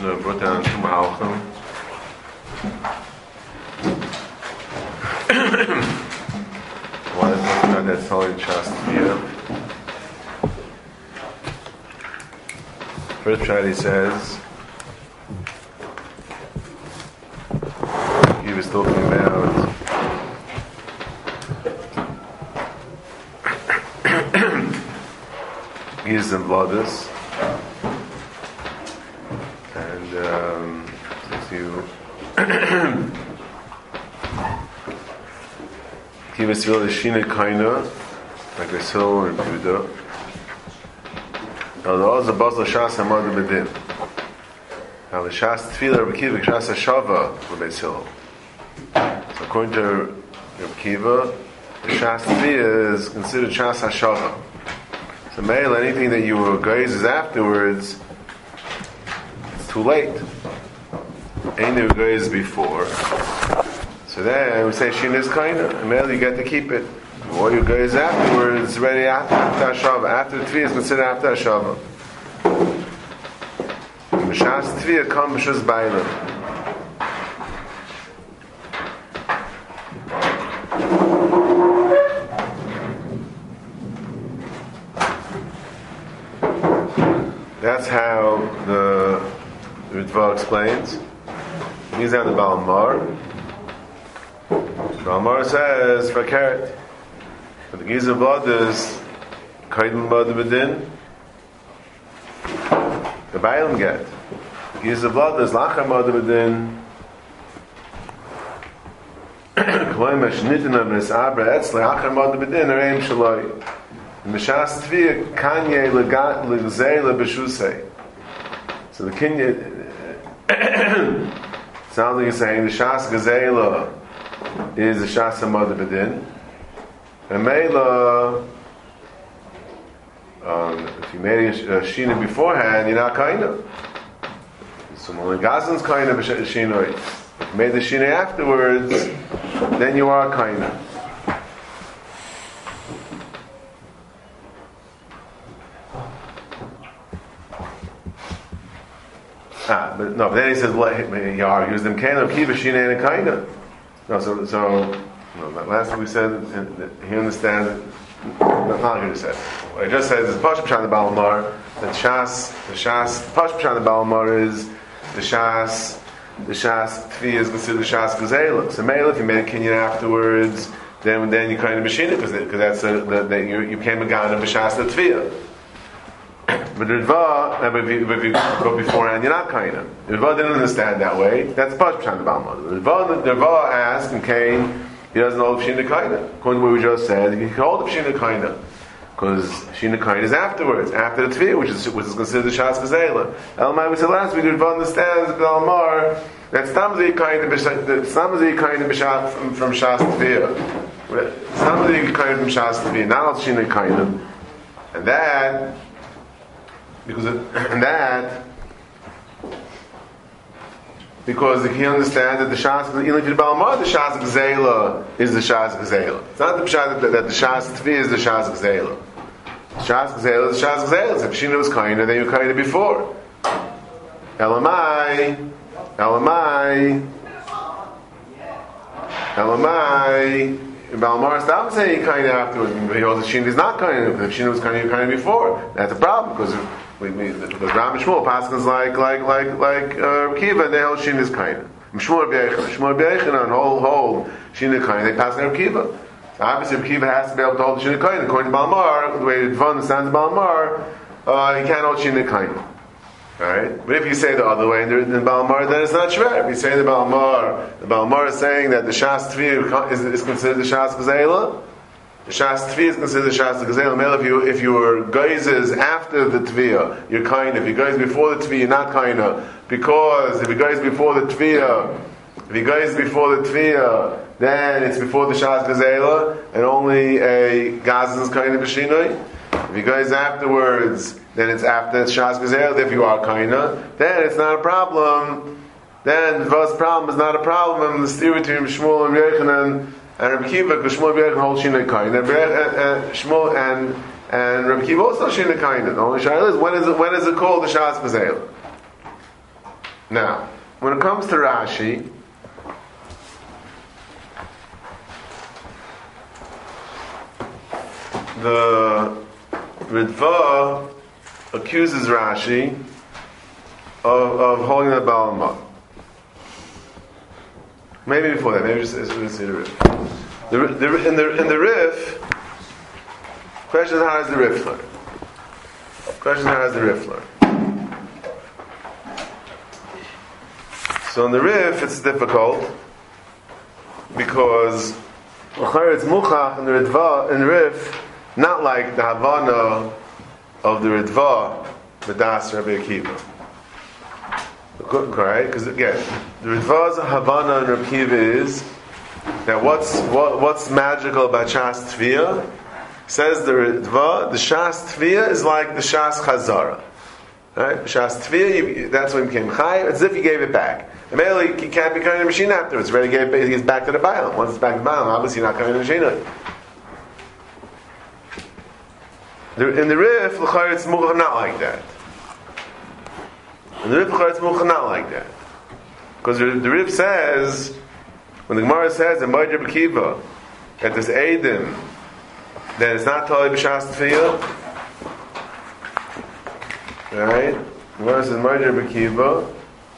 Mishnah brought down two Malachim. One is talking about that solid Shastria. First Pshat, he says, he was talking about Giz and Bloodus. And if you give us the Shina Kaina, like I saw in Buddha. Now the other Basel Shas Hamad Bedin. Now the Shas Tefillah Rabbi Kiva Shas Hashava Beis Hillel. So according to Rabbi Kiva, the Shas Tefillah is considered Shas Hashava. So male, anything that you gazes afterwards, it's too late. Anything you gaze before. So then we say Shina is Kaina. And male, you get to keep it. What you gaze afterwards, it's ready after Hashava. After the Tefillah is considered after Hashava. Mishas Tefillah come Mishas Bailam. That's how the Ritva explains. He's out the Balmar. Balmar says for carrot. But the Giza blood is Kaidim Bad Bedin. The Bailam get. The Giza blood is Lacham Bad Bedin. Kloim Ashnitin of Nis Abra Etzle Lacham Bad Bedin Areim Shaloi. Mishas Tefillah Kanye Legzei Lebeshusei. So the Kenya sounds like he's saying the Shas Gezela is the Shas Hamad Bedin. And Mela, if you made a Shina beforehand, you're not Kaina. So when Gazan's Kaina Shina, if you made the Shina afterwards, then you are Kaina. But then he says, well, he argues them Kaina, Kiva Shina and Kaina. No, last week we said that he understands. Not going to say. What I just said is the Pashut Pshat the Balmar. That the Pashut Pshat the Balmar is the Shas Tefillah is considered the Shas Gezela. So maybe if you made a kinyan afterwards, then you kind of machine it because that's you came a gan of Shas Tefillah. But Ritva, if you go beforehand, you're not kind of. Ritva didn't understand that way. That's Pashut Pshat the Balmar. Ritva asked and came. He doesn't hold Shina Kaina. According to what we just said, he can hold Shina Kaina. Because Shina Kaina is afterwards, after the Tefillah, which is considered the Shas Gezela. Elamai, we said last week, Ritva understands Balmar that Stamzi Kaina from Shas Tefillah. Stamzi Kaina from Shas Tefillah, not all Shina Kaina. And that, because he understands that the Shas Balmar, the Shas Gezela is the Shas Gezela. It's not the Pshat that the Shas Tefillah is the Shas Gezela. The Shas Gezela is the Shas Gezela. If Shina was Kaina, then you Kaina before. Elamai. Balmar stopped saying Kaina afterwards. He holds that Shina is not Kaina. If Shina was Kaina, you Kaina before. That's a problem because the Ram and Shmuel Paskins like Kiva, and they hold Shina is Kaina. Shmuel B'Yechanan hold Shina Kaina. They pass on Kiva. So obviously, Kiva has to be able to hold Shina Kaina. According to Balmar, the way Ritva understands Balmar, he can't hold Shina Kaina. Alright? But if you say the other way in Balmar, then it's not shver. If you say the Balmar is saying that the Shas Tefillah is considered the Shas Gezela. The Shas Tefillah is considered the Shas Gezela. If you were gazes after the Tefillah, you're kind. If you gaze before the Tefillah, you're not kind. Because if you gaze before the Tefillah, then it's before the Shas Gezela, and only a Gazan's kind of B'shinoi. If you gaze afterwards, then it's after Shas Gezela. If you are kaina, then it's not a problem. Then the first problem is not a problem. And the steer between Shmuel and Yechanan and Rabbi Kiva, because Shmuel and Yechanan hold Shina kaina. Shmuel and Rabbi Kiva also Shina kaina. The only shaila is when is it called the Shas Gezela? Now, when it comes to Rashi, the Ritva accuses Rashi of holding the Baal Mah. Maybe before that, maybe just see the Rif. In the Rif, question is how does the Rif learn? So in the Rif, it's difficult because it's Muchach in the Ritva, in the Rif, not like the Havana of the Ritva, the Das Rabbi Akiva. Right? Because again, the Ritva's Havana and Rabbi Akiva is that what's magical about Shas Tviya? Says the Ritva, the Shas Tviya is like the Shas Chazara. Right? Shas Tviya, that's when he became Chai, it's as if he gave it back. Immediately, he can't be carrying the machine afterwards. Ready to he gets back to the Baal. Once it's back to the Baal, obviously you're not carrying the machine. In the Rif, l'chayr it's not like that. In the Rif, l'chayr it's not like that. Because the Rif says, when the Gemara says in Moed Rabbi Akiva that there's Eidim, that it's not Tali B'Shas Tefillah, right? The Gemara says in Moed Rabbi Akiva,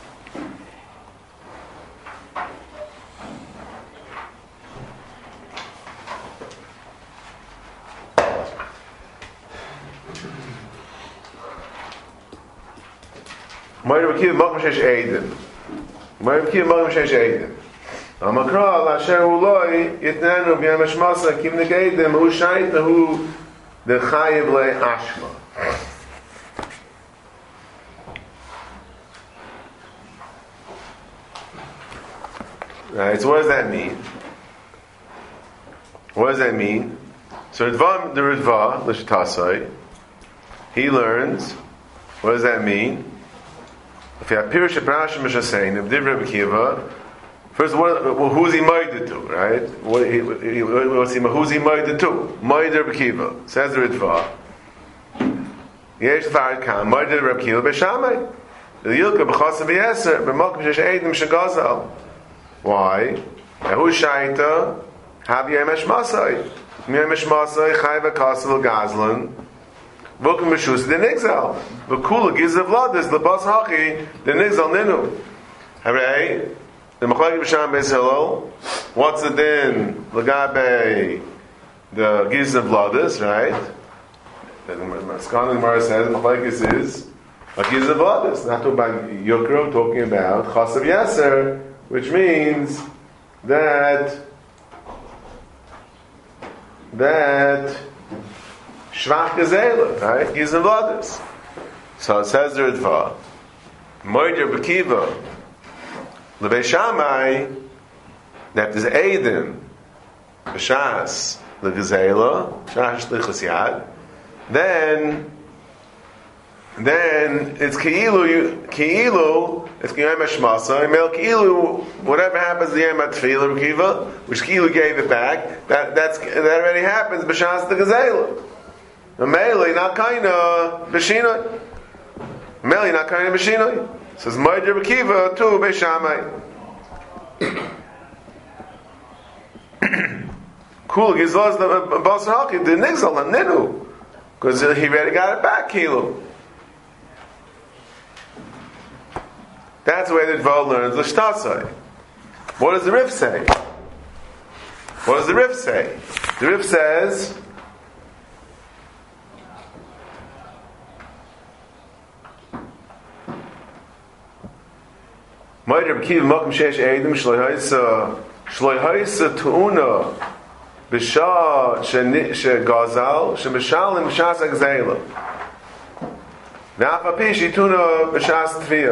Moed Rabbi Akiva Makom Shesh Eidim. Moed Rabbi Akiva Makom Shesh Eidim. Amakra L'Asher Uloi Yitnenu B'Yam Hashmasa Kim Negeidim Hu Shaitnahu Dechayiv LeAshma. Right. So what does that mean? What does that mean? So the Ritva L'Shtasai, he learns. What does that mean? If you have Pirush Parashim Mishasein, if Divrei Rabbi Akiva, first, who's he moided to, right? Who's he moided to? Moided Rabbi Akiva. Says the Ritva. Yesh Farid Kam, moided Rabbi Akiva B'Shamay. The Yilka B'Chasa B'Yeser, B'Mokim Shesh Eidim Shagazal. Why? Who's Shaita? Have Yemesh Masai. Yemesh Masai, Chayva Kasel Gazlan. Vokum B'Shus, the Nixal. V'Kula gives the Vladas, the Bas Hachi, the Nixal Ninu. Hooray. The Machlekes B'Sham Beis Hillel. What's the din? L'gabe the Giz of Vladas, right? The Skana Gemara says the Machlekes is a Giz of Vladas. Not talking about Yukro, talking about Chasav Yaser, which means that Shvach Gezela, right? Giz of Vladas. So it says the Ritva, Moed Rabbi Akiva, L'Bei Shammai, that there's Eidim, B'Shas, L'Gezela, Shas Shlichus Yad, then it's Ki'ilu, it's Kiyam Hashmasa, Mel Ki'ilu, whatever happens to the Yom HaTefillah, Rabbi Akiva, which Ki'ilu gave it back, that already happens, B'Shas L'Gezela. Meili, not kinda, B'Shinoi. Meili, not kinda, B'Shinoi. Says Moed Rabbi Akiva to Beis Shammai. Cool, Gizlas the Basar Haki the Nixal and Ninu, because he already got it back. Kilo. That's the way the Dvar learns the Shtasai. What does the Rif say? The Rif says. Moed Rabbi Akiva Makom Shesh Eidim Shloihaisa Tu'una B'Shah Shegazal Sheb'Shalim B'Shas Agzela V'Af Api Shituna B'Shas Tviya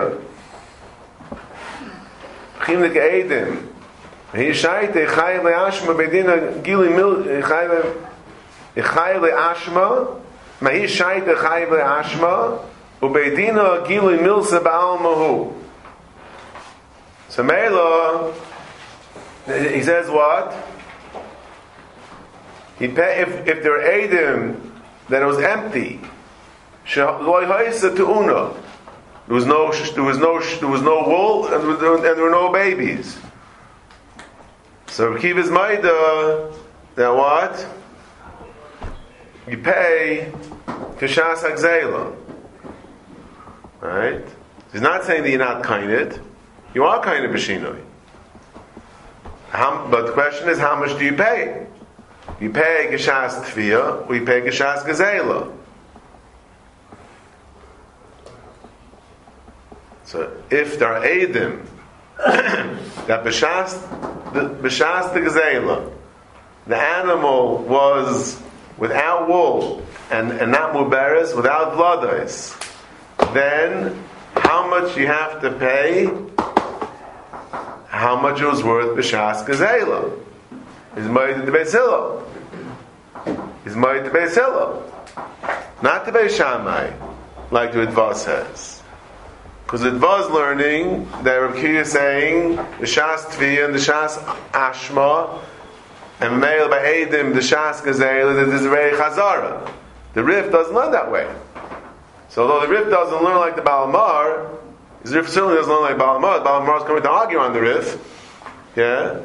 Chimlik Eidim V'Hi Shaite Chayv Le'Ashma B'Dina Gili Mil Chayv Le'Ashma Mahi Shaite Chayv Le'Ashma U'B'Dina Gili Milsa Ba'al Mahu. So Mela, he says what? If there were Eidim that it was empty, There was no wool, and there were no babies. So Rabbi Akiva's Maida, that what? You pay Kishas Hagzela. Right? He's not saying that you're not kained. You are kained b'shinoi. But the question is, how much do you pay? You pay Kishas Tfiyah, or you pay Kishas Gazela. So if there are Eidim that B'shas the Gazela, the animal was without wool and not muberes, without vladais, then how much you have to pay, how much it was worth B'shas Gazela. Is married to the Beis Hillel. He's married to Beis Hillel, not to Beis Shammai, like the Ritva says. Because the Ritva is learning that Rav Kiva is saying the Shas Tviyah and the Shas Ashma and Meil by Eidim the Shas Gazela that there's a very Chazara. The Rif doesn't learn that way. So although the Rif doesn't learn like the Balamar, the Rif certainly doesn't learn like Balamar. The Balamar is coming to argue on the Rif. Yeah.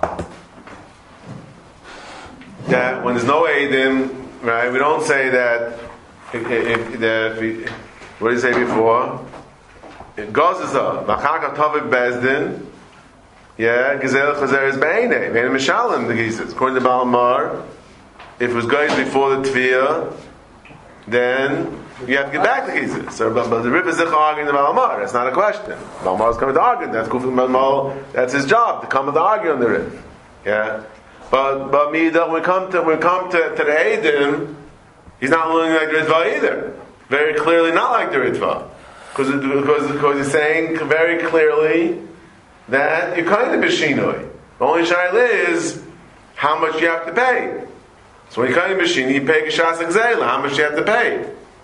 That when there's no Eidim, right, we don't say that what did you say before? Gazaza, Machaka Tavik Bezdin, yeah, Gezel Chazer is Be'ene, Be'ene Mishalim, the Gizes. According to Balamar, if it was guys before the Tviyah, then you have to get back to Gizes. So, but the Rif is arguing the Balamar, that's not a question. Balamar is coming to argue, that's Kufim Balamar, that's his job, to come and argue on the Rif. Yeah? But Midah, when we come to the Eidim, he's not learning like the Ritva either. Very clearly not like the Ritva. Because he's saying very clearly that you're kind of b'shinoi. The only shaila is how much you have to pay. So when you're kind of b'shinoi, you pay Kishas Hagzela. How much you have to pay?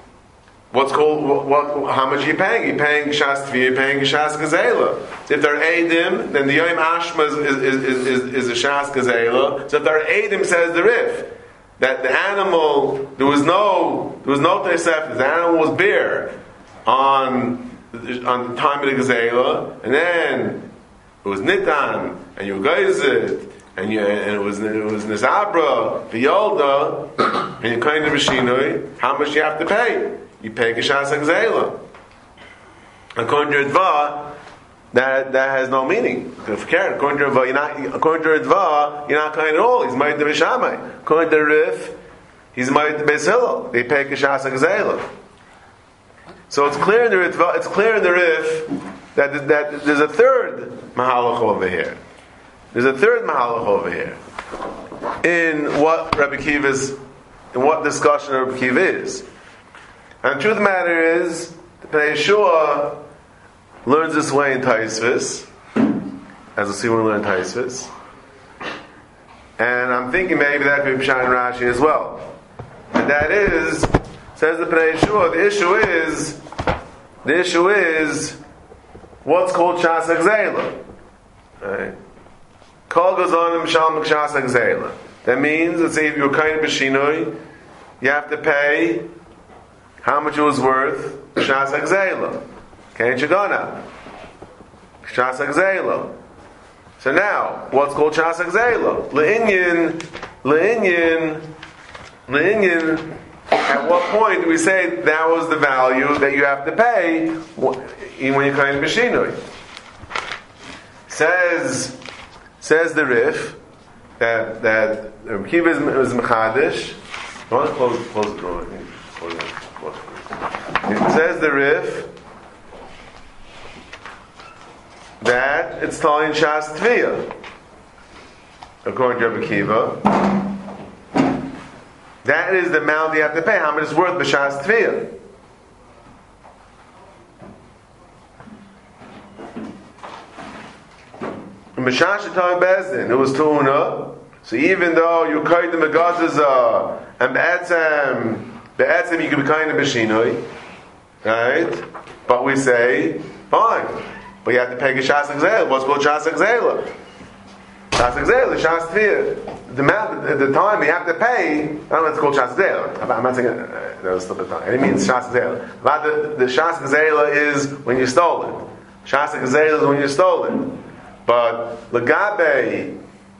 How much are you paying? You're paying Kishas Tviyah, you're paying Kishas Gazela. So if there are Eidim, then the Yom Ashma is a Shas Gazela. So if there are Eidim, says the Rif, that the animal, there was no Tosefes, the animal was bare on the time of the Gazela, and then it was Nitan, and you guys it, and it was Nizabra, the Yolda, and you kind of B'shinoi, how much you have to pay? You pay Kishas Hagzela. According to Ritva, that has no meaning. According to Ritva, you're not kind at all. He's married to Beis Shammai. According to Rif, he's married to Beis Hillel. They pay Kishas Hagzela. So it's clear in the Ritva, it's clear in the Rif that there's a third Mahalach over here. There's a third Mahalach over here. In what discussion Rabbi Akiva is. And the truth of the matter is, the Pnei Yeshua learns this way in Taisvis, as we'll see when we learn Taisvis. And I'm thinking maybe that could be Pshat in Rashi as well. And that is, says the Pnei Yeshua, the issue is what's called Shas Hagzela. Right? Kol goes on in Mishal Shas Hagzela. That means, let's say if you're kind of B'shinoi, you have to pay how much it was worth, Shas Hagzela. Can't you go now? Shas Hagzela. So now, what's called Shas Hagzela? Le'inyan, at what point do we say that was the value that you have to pay when you're kind of B'shinoi? Says the Rif that Rabbi Akiva is Mechadish. I want to close the door. It says the Rif that it's telling Shas Tviyah, according to Rabbi Akiva. That is the amount you have to pay. How much is worth B'Shas Tviyah? In B'Shas Shetam Bezdin, it was Tu'una. So even though you kaid the Megazaza and Be'etzem you can be kind of B'Shinoi, right? But we say, fine. But you have to pay Shas Hagzela. What's called Shas Hagzela? Shas Gzeila, Shas Tfiyah. The time you have to pay, I don't know if it's called Shas Gzeila. I'm not saying that was still the time. It means Shas Gzeila. But the Shas Gzeila is when you stole it. Shas Gzeila is when you stole it. But Lagabe,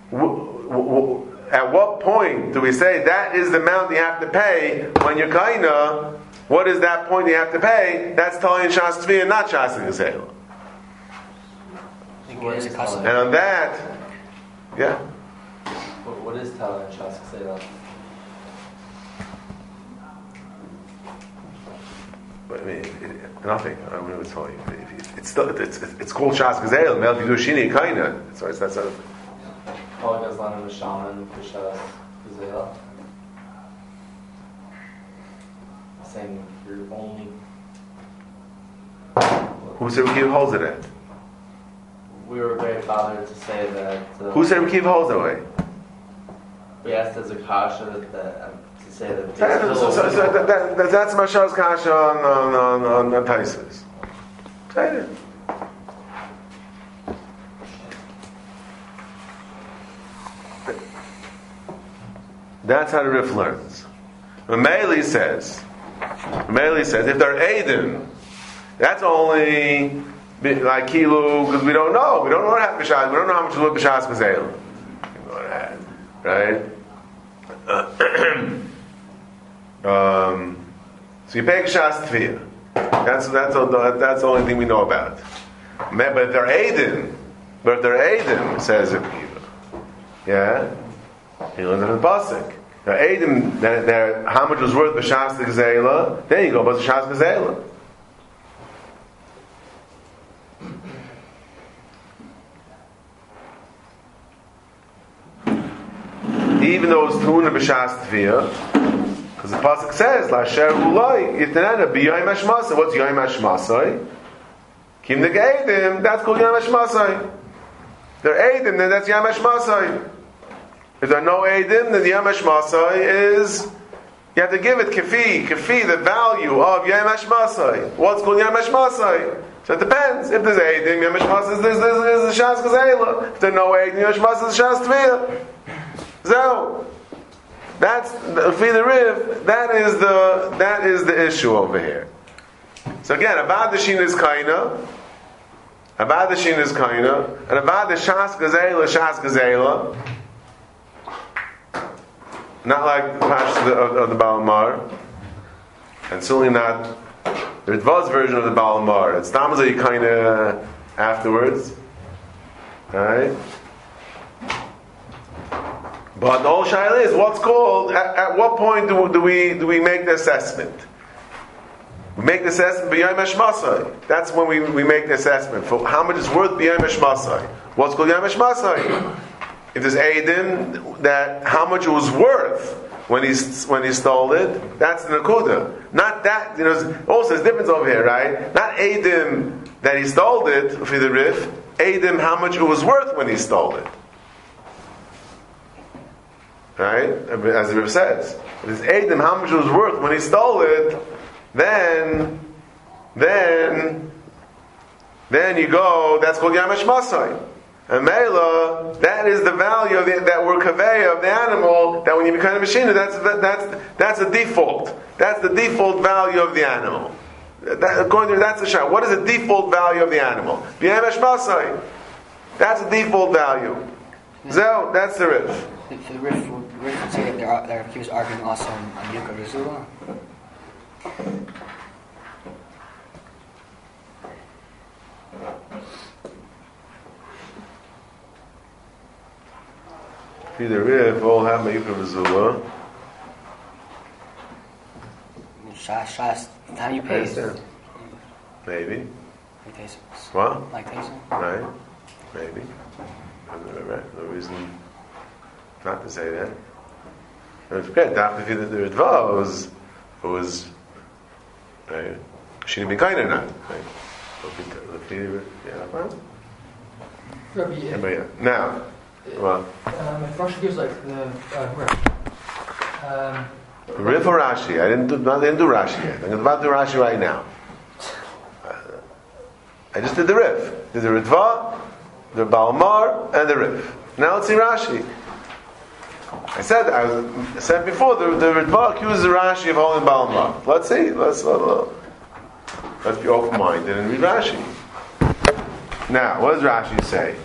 at what point do we say that is the amount you have to pay when you're kaina? What is that point you have to pay? That's telling Shas Tfiyah, not Shas Gzeila. And on that, yeah. What is telling Shas Gzeila? I mean, nothing. I don't know what to tell you. It's still it's called Shas Gzeila. Mel Vidushini Kaina. So that's a. Paul goes on in the shaman for Shas Gzeila. Saying you're only. Who said Rekiv holds it at? We were very bothered to say that. Who said Rekiv holds that way? We asked as a kasha that to say that. That's Mashal's kasha on Taisus. Say it. That's how the Rif learns. Mameli says, if they're Aiden, that's only like Kilu, because we don't know. We don't know what happened B'Shas. We don't know how much is worth B'Shas Gzeila. Right? So you pay B'Shas Tfiyah. That's the only thing we know about. But if they're Aiden, says Akiva. Yeah? He learns it in the Pasuk. Now, Adim, how much was worth B'Shas Gzeila? Then you go by B'Shas Gzeila. Even though it's Tuna B'Shas Tfiyah, because the Pasuk says, L'asher Ulai, Yitnana B'Yoyim Hashmasai. What's Yoyim Hashmasai? Kim Neg'edim, that's called Yoyim Hashmasai. They're Adim, then that's Yoyim Hashmasai. If there are no Eidim, then the Yom Hashmasai is, you have to give it Kafi, the value of Yom Hashmasai. What's called Yom Hashmasai? So it depends. If there's Eidim, Yom Hashmasai is the Shas Gzeila. If there are no Eidim, Yom Hashmasai is the Shas Tfiyah. So, that's, for the Riv, that is the issue over here. So again, Avad the Shin is Kaina, and Avad the Shas Gzeila, not like the Pashas of the Baal Mar, and certainly not the Ritva's version of the Baal Mar. It's Tamazah Yikaina afterwards. Alright? But the whole Shaila is what's called, at what point do we make the assessment? We make the assessment b'yom hashmasai. That's when we make the assessment for how much is worth b'yom hashmasai. What's called yom hashmasai? If there's Eidim, that how much it was worth when he stole it, that's the Nakuda. Not that, also there's a difference over here, right? Not Eidim that he stole it for the Rif, Eidim how much it was worth when he stole it. Right? As the Rif says. If it's Eidim how much it was worth when he stole it, then you go, that's called Yom Hashmasai. And Mela, that is the value of that we're kaveya of the animal. That when you become a machine, that's a default. That's the default value of the animal. According to that's the shah. What is the default value of the animal? B'yam hashmasai. That's the default value. So that's the Rif. The Rif would say that he was arguing also on Yuka Rizula. The Rif all have Mayuka Vizula. Shas, how you pay? Maybe. Like Taysom. What? Like Taysom. Right. Maybe. No reason not to say that. Don't forget, after the Ritva was right? She didn't be kind or not. Right? Now. Well, if Rashi gives like the Rif or Rashi? I didn't do Rashi yet. I'm about to do Rashi right now. I just did the Rif. Did the Ritva, the Baal Mar, and the Rif. Now let's see Rashi. I said before the Ritva accuses Rashi of holding Baal Mar. Let's see. Let's be open-minded and read Rashi. Now, what does Rashi say?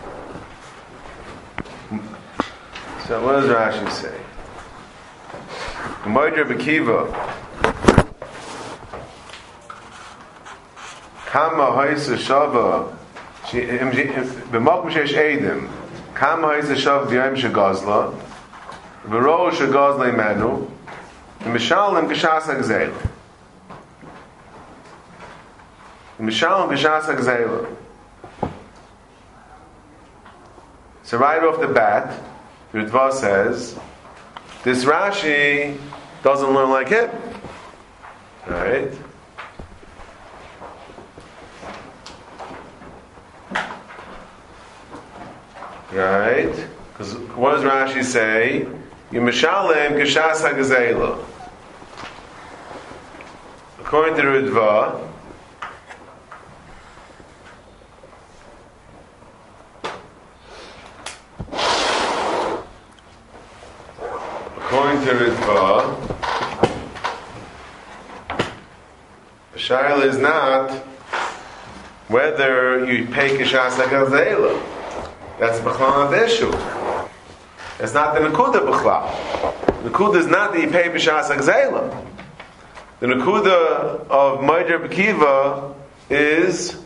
So, what does Rashi say? Moeder Bekiva. Kama Haisa Shava. B'makom shesh Eidim. Kama Haisa Shava B'yayim Shegazla. V'ro Shegazla Imenu. V'mishalim Geshas HaGzeila. V'mishalim Geshas HaGzeila. So right off the bat, the Ritva says, this Rashi doesn't learn like him. Right? Right? Because what does Rashi say? Yimeshalem Geshas HaGzeila. According to the Ritva, the shaila is not whether you pay Geshas HaGzeila. That's B'chlal the issue. It's not the Nakuda B'chlal. The Nakuda is not that you pay Geshas HaGzeila. The Nakuda of Moeder Bekiva is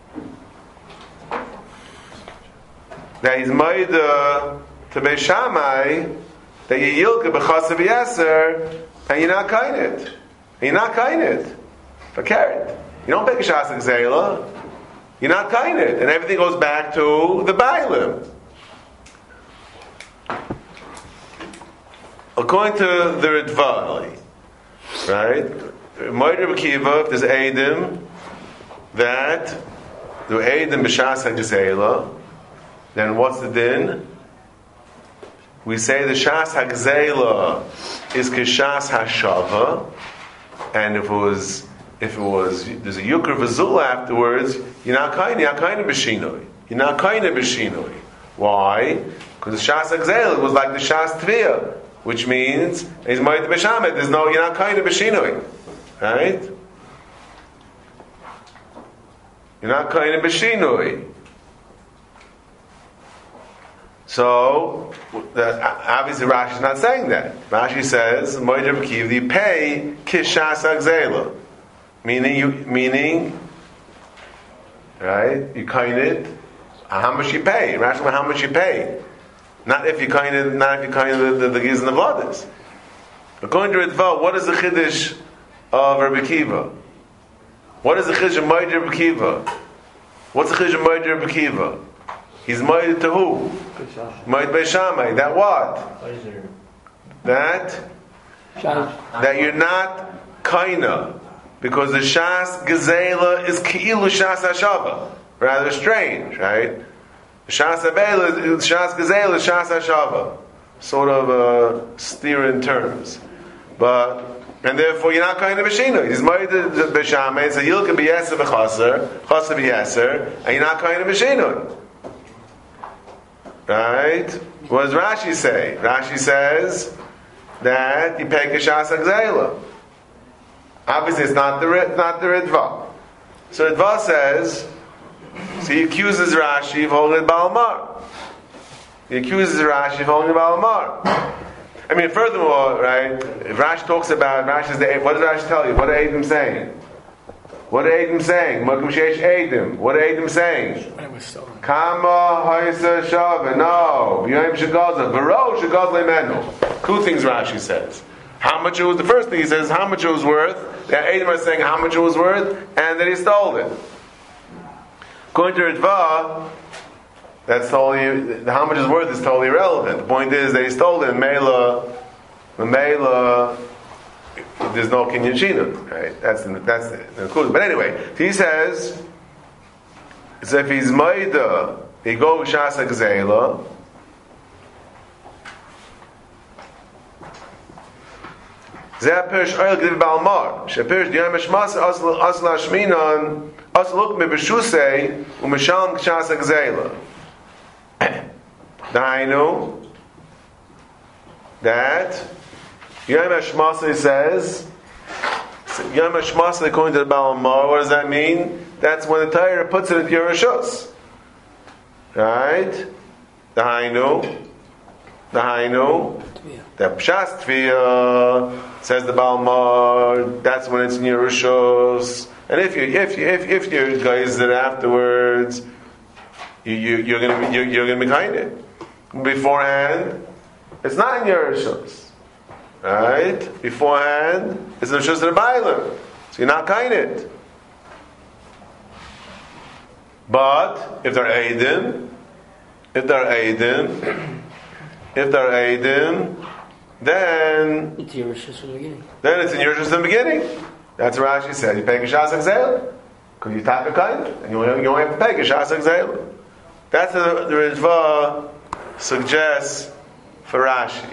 that he's Moeder to Beis Shammai that you yilka b'chasav yaser and you're not kain it. You're not kain it. For carrot. You don't pay Geshas HaGzeila. You're not kain it. And everything goes back to the Bailim. According to the Ritva, right? Moeder Bekiva, if there's Eidim, that the Eidim b'Shas HaGzeila, then what's the din? We say the Shas HaGzeila is Keshas HaShava, and if it was there's a Yukar Vazula afterwards, you're not kind of b'shinoi. You're not kind of b'shinoi. Why? Because the Shas HaGzeila was like the Shas Tviyah, which means he's Moed B'Shamet. You're not kind of b'shinoi, right? You're not kind of b'shinoi. So, obviously Rashi is not saying that. Rashi says, Moeder Bekiva, you pay Kishas HaGzeila. Meaning, right, you kind it, how much you pay. Rashi says, how much you pay. Not if you kind it, the Giz and the Vladas. According to Ritva, what is the Chiddush of Rabbi Kiva? What is the Chiddush of Moeder Bekiva? What's the Chiddush of Moeder Bekiva? He's Moed to who? Moed Beis Shammai. That what? That you're not kaina. Because the Shas Gezela is Ki'ilu Shas HaShava. Rather strange, right? The Shas Gezela is Shas HaShava. Sort of steer in terms. And therefore you're not kaina b'shinu. He's Moed Beis Shammai. So you'll be Yeser b'chaser, Chaser b'Yeser, and you're not kaina b'shinu. Right? What does Rashi say? Rashi says that you pay Keshas HaGzeila. Obviously, it's not the Ritva. So Ritva says, so he accuses Rashi of holding Baal Mar. He accuses Rashi of holding Baal Mar. I mean, furthermore, right? If Rashi talks about what does Rashi tell you? What are Eidim saying? What are Eidim saying? Makom sheyesh Eidim. What are Eidim saying? Kama Haisa Shava. No. V'yayim Shegazla. V'ro Shegazla Imenu. Two things Rashi says. How much it was, the first thing he says, how much it was worth. The Eidim are saying how much it was worth, and that he stole it. According to Ritva, that's totally, how much it's worth is totally irrelevant. The point is that he stole it, Mela, there's no Kinyan Shina, right? That's the conclusion. But anyway, he says, so if he's Maida, he goes Shas HaGzeila, Zeh Pirish Oil Gdiv Baal Mar, Shepirish Diyam Eshmas Asla Shminan, Asla Luk Me B'Shusei, U'Mishalem Shas HaGzeila. Dainu, that Yom HaShmasai says, Yom HaShmasai according to the Baal Mar, what does that mean? That's when the Torah puts it in your Rishus. Right? Dainu, the Pshas Tfiyah, says the Baal Mar, that's when it's in your Rishus. And if you're guys that afterwards, you're gonna be kind of beforehand. It's not in your Rishus, right? Beforehand, it's in the Rishus of the Bailam, so you're not kind of. But if they're Eidim, then It's your Rishus from the beginning. Then it's in your Rishus in the beginning. That's what Rashi said. You pay Geshas Exel. Because you tap a kind, and you only have to pay Geshas Exel. That's what the Ritva suggests for Rashi.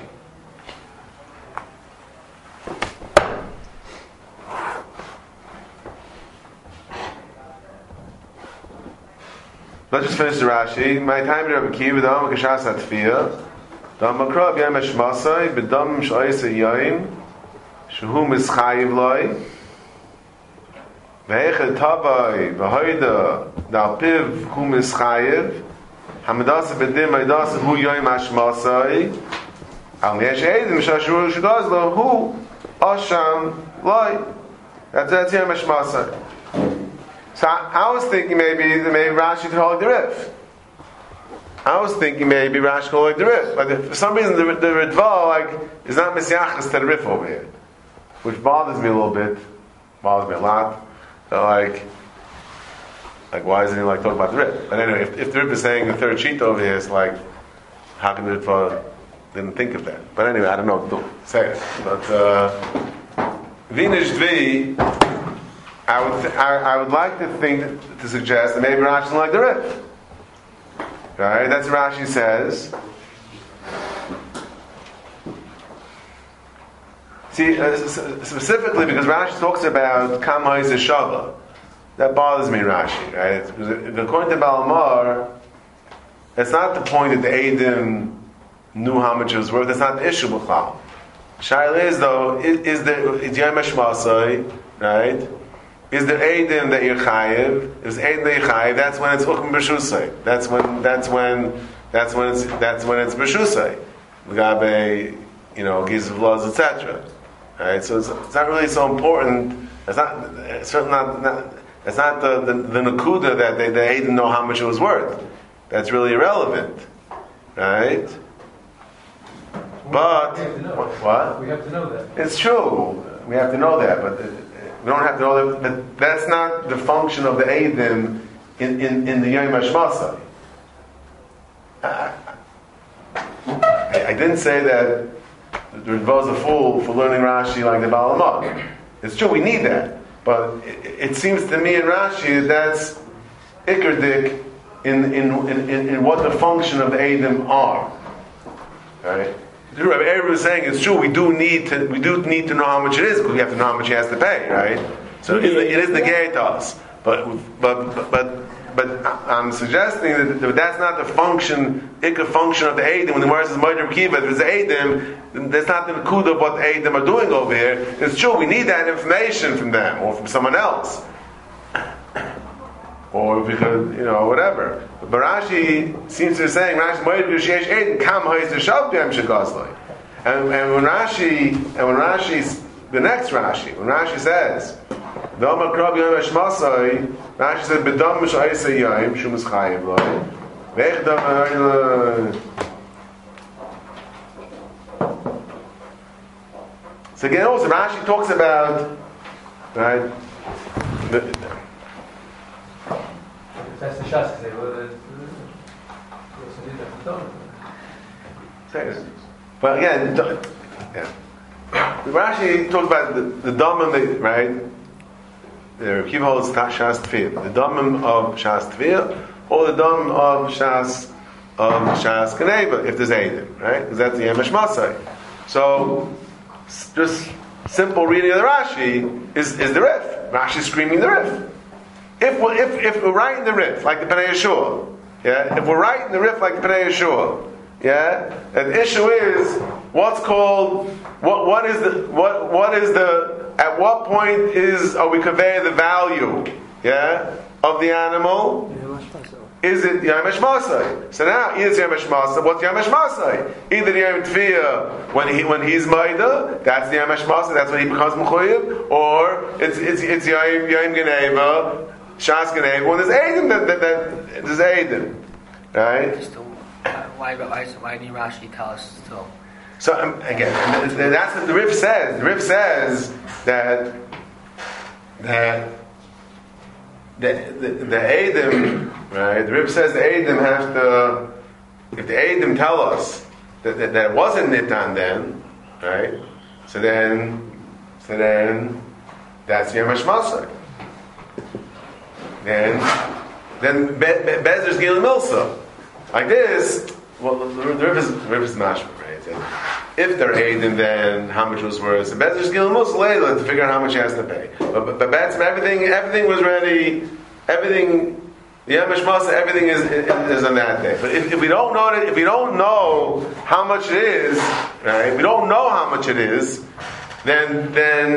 Let's just finish the Rashi. My time to Rabbi Kiva, Dam Geshas Atfiyah, Dam Makrab Yom Hashmasai, B'Dam Shoyse Yoim, Shehu Mischayiv Loi, Ve'echel Tavai, V'Hoida, Dal Piv Hu Mischayiv, Hamadasa B'Dim Haidasa Hu Yoim Hashmasai, Al Yesh Eidim Shashur Shugazlo Hu Asham Loi. That's Yom Hashmasai. So I was thinking maybe Rashi could hold the Rif. I was thinking maybe Rashi could hold the Rif. But for some reason the Ritva is not Mesiachas to the Rif over here. Which bothers me a little bit. Bothers me a lot. So like why isn't he talking about the Rif? But anyway, if the Rif is saying the third sheet over here, it's like, how can the Ritva didn't think of that? But anyway, I don't know what to say it. But Vinish Dvi, I would like to think to suggest that maybe Rashi doesn't like the Rif. Right? That's what Rashi says. See, specifically because Rashi talks about Kam Ha'is Shava. That bothers me, Rashi. Right? Because according to Balamar, it's not the point that the Eidim knew how much it was worth. That's not the issue b'chal. Shaila is though, is Yom HaShmasai, right? Is there Eidim that you're chayiv? If it's Eidim that you're chayiv, that's when it's Uchim B'Shusay. That's when it's B'Shusay. L'gabe, Gizav laws, etc. Right? So it's not really so important. It's certainly not. It's not the nakuda that they Eidim know how much it was worth. That's really irrelevant, right? But what? We have to know that. It's true. We have to know that, but we don't have to know that. But that's not the function of the Eidim in the Yom HaShmasai. I didn't say that the Ritva is a fool for learning Rashi like the Baal Hamad. It's true, we need that. But it seems to me in Rashi that's Iker Dik in what the function of the Eidim are. Right? Everybody was saying it's true. We do need to know how much it is because we have to know how much he has to pay, right? So it is the gaitas, but I'm suggesting that that's not the function, ikka function of the Eidim. When the Gemara says Moed Reb Kiva, if it's the Eidim, that's not the nakuda of what the Eidim are doing over here. It's true. We need that information from them or from someone else, or if we could, whatever. But Rashi seems to be saying, Rashi Moed Reb Eidim kam ha'is Shav Yom Shegazloi. And when Rashi, the next Rashi, when Rashi says, V'Amar Krab Yom HaShmasai, Rashi said, B'dam M'sh'ayis Yom Shum Eschayiv Loi, V'ech Dam. So again, also Rashi talks about, right? That's the Shas. But again, Rashi talks about the damim, right? The Kiva holds Shas Tfiyah, the damim of Shas Tfiyah, or the damim of Shas Kaneva, if there's Eidim, right? Because that's the Yom HaShmasai. So, just simple reading of the Rashi is the Rif. Rashi's screaming the Rif. If we're writing the Rif like the Pnei Yeshua, if we're writing the Rif like the Pnei Yeshua, Yeah? And the issue is, what is the, at what point are we conveying the value, yeah, of the animal? Is it Yamesh Masai? So now, is Yamesh Masai? What's Yamesh Masai? Either Yom Tfiyah when he's Maida, that's the Yamesh Masai, that's when he becomes Mechoyev, or it's Yom Geneva, Shas Geneva, when there's Eidim, there's Eidim. Right? Why did Rashi tell us still? So again, that's what the Rif says. The Rif says that the Eidim, right? The Rif says the Eidim have to. If the Eidim tell us that it wasn't Nitan then, right? So then that's Yemesh Masai. Then Bezer's Gil Milsa. Like this, well, the Rif is mashma, right? If they're Eidim, then how much was worth? And Bezer's Gil Milsa later to figure out how much he has to pay. But that's everything was ready. Everything, the Yemesh Masa, everything is on that day. But if we don't know that, if we don't know how much it is, right? We don't know how much it is. Then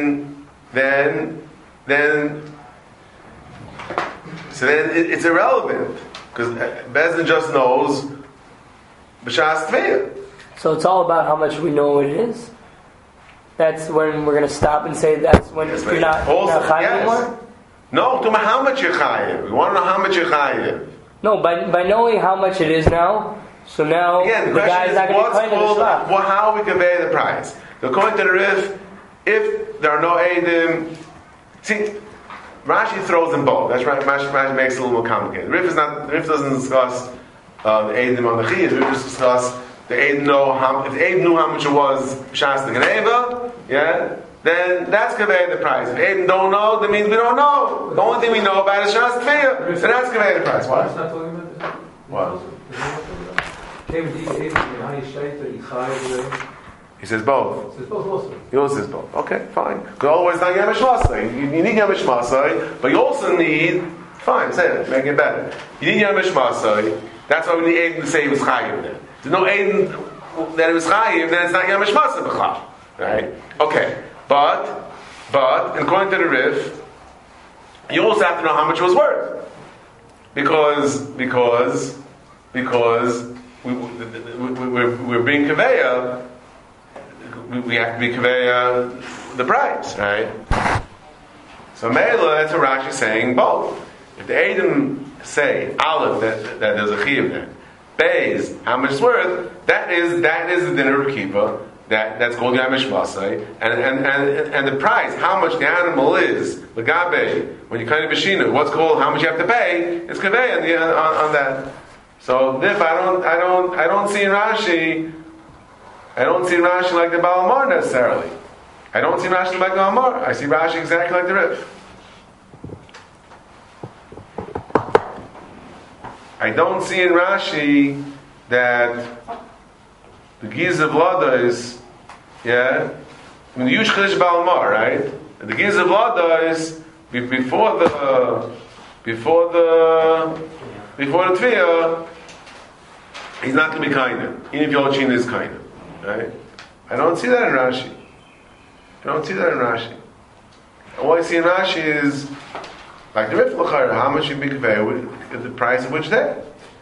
it's irrelevant because Bezdin just knows b'shas tviyah. So it's all about how much we know what it is. That's when we're going to stop and say that's when Yes, you're not chayiv anymore. No, to how much you're chayiv. We want to know how much you're chayiv. No, by knowing how much it is now. So now Again, the guy's not going to be chayiv in the shvach. Well, how we convey the price? According to the Rif, if there are no eidim, see, Rashi throws them both. That's right. Rashi makes it a little more complicated. Rif doesn't discuss the eidim on the chiyuv. Rif just discuss the eidim if the eidim knew how much it was b'shas the geneva, yeah, then that's convey the price. If eidim don't know, that means we don't know. The only thing we know about is shas tviyah, so that's convey the price. What? It's not talking about this. What? He says both. It says both also. He also says both. Okay, fine. Because otherwise, not Yemesh Masai. You need Yemesh Masai, but you also need. Fine, say it. Make it better. You need Yemesh Masai. That's why we need Aiden to say he was chayiv. Then if there's no Aiden that he was chayiv, then it's not Yemesh Masai b'chal. Right? Okay, but according to the Rif, you also have to know how much it was worth, because we're being kaveya. We have to be kaveya the price, right? So Mela, that's what Rashi is saying both. If the Eidim say Aleph that there's a chiyuv there, Beis how much it's worth, that is the dinner of Kippur. That's called Yemesh Masai, and the price, how much the animal is, Lagabe, when you kind of Bashina, what's called how much you have to pay, it's kaveya on that. So if I don't see Rashi. I don't see Rashi like the Baal Mar necessarily. I don't see Rashi like the Baal Mar. I see Rashi exactly like the Rif. I don't see in Rashi that the Giz of Lada is, yeah, I mean the Yush Chilish Baal Mar, right? The Giz of Lada is before the Tviyah, he's not going to be kinda. Even if Yolchin is kinda. Right? I don't see that in Rashi. And what I see in Rashi is like the Rif L'chara, how much you be conveyed with the price of which day.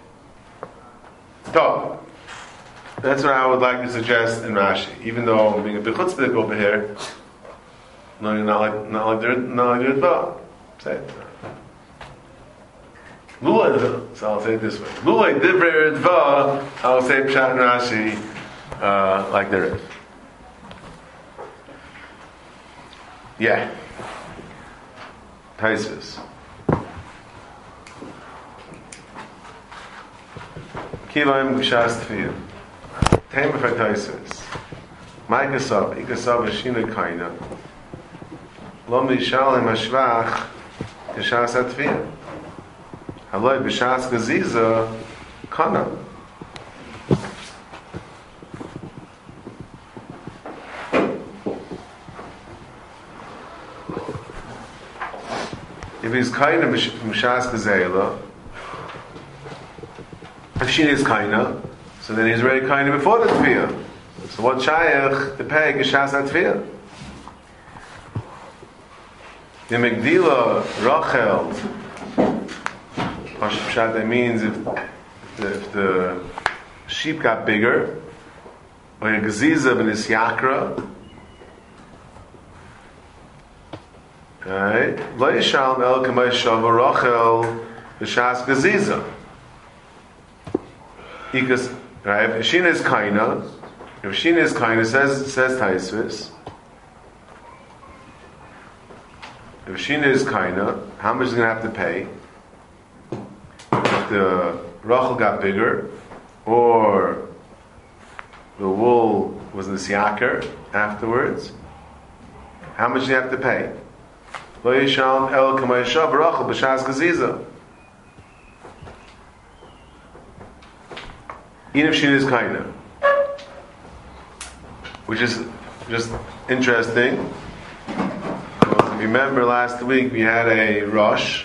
So that's what I would like to suggest in Rashi. Even though I'm being a bit chutzpah over here, not like the Ritva. Say it. Lulay, so I'll say it this way. Lulay divrei Ritva, I'll say Pshat in Rashi. Like there is. Yeah. Taisus. Kivaim b'shas tefiyah. Tema for Taisus. My kasav, ikasav v'shina kaina. Lo mishalim hashvach k'shas tefiyah. Haloi b'shas gaziza kana. If he's kind of Mishas Kazayla, if she is kind of, So then he's already kind of before the Tefillah. So what Shayach to pay Geshas HaTefillah? The Megdila, Rachel, Pshat, that means if the sheep got bigger, or a Geziza ben Isyakra, right? Lo Yishalm El Kamei Shava Rachel B'Shas Geziza. Because, right, if Shina is Kaina, says Taisvis, if Shina is Kaina, how much is he going to have to pay? If the Rachel got bigger, or the wool was Nisyaker afterwards, how much do you have to pay? Lo Yishalm El Kamei Shav Rachel B'Shas Geziza. Even if Shina is Kaina. Which is just interesting. Well, if you remember last week we had a Rosh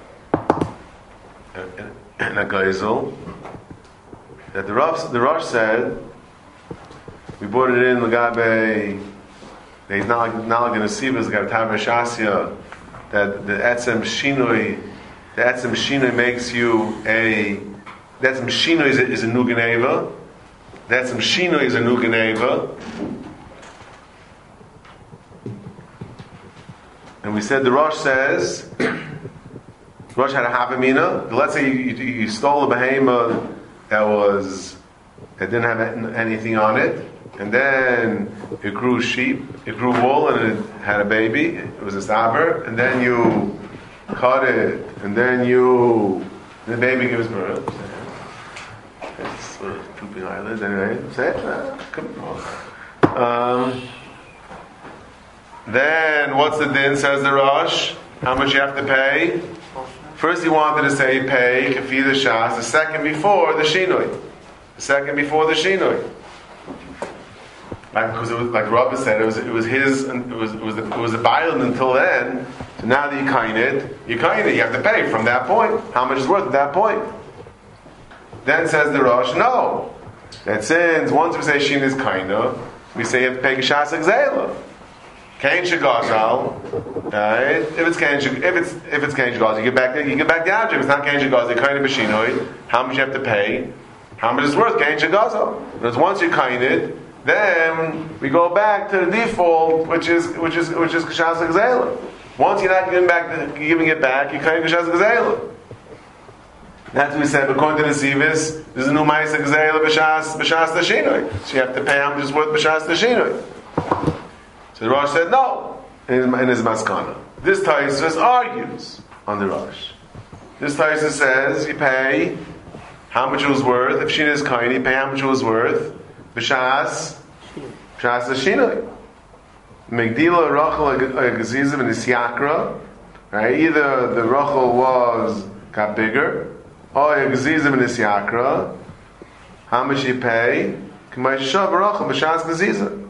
and a Geisel that the Rosh said we brought it in Lagabe they not going to see us got Tavashasya that the Etzem Shinoi makes you a the Etzem Shinoi is a Nuganeva. The Etzem Shinoi is a Nuganeva. And we said the Rosh says Rosh had a Havamina. Let's say you stole a behemoth that didn't have anything on it, and then it grew sheep, it grew wool, and it had a baby. It was a staver, and then you cut it, and then the baby gives birth. It's sort of pooping eyelids. Anyway, say it. Come on. Then what's the din? Says the Rosh. How much you have to pay? First he wanted to say pay kafi the shas. The second before the shinoi. Because it was like Rabbi said, it was the Bailan until then. So now that you kind it, you have to pay from that point. How much is worth at that point? Then says the Rosh, no. That since once we say Shin is kinda, we say you have to pay Geshas Gzeila. Kain Shagazal, right? If it's Kain Shagazal, you get back the object. If it's not Kain Shagazal, you kind of Bashinoi. How much you have to pay? How much is worth Kain Shagazal? Because once you kind it, then we go back to the default, which is Geshas Gzeila. Once you're not giving it back, you kind of Geshas Gzeila. That's what we said. According to the Sivis, there's a new Ma'isa Gzeila b'shas Tashinoi. So you have to pay how much is worth b'shas Tashinoi. So the Rosh said no in his Maskana. This Taisus argues on the Rosh. This Taisus says you pay how much it was worth. If Shina is kain, you pay how much it was worth b'shas Tashinoi. Megdila Rachel Gezizav and Isyakra. Right? Either the Rachel got bigger. Oh, Gezizav and Isyakra. How much you pay? K'may shav Rachel b'shas Gezizav.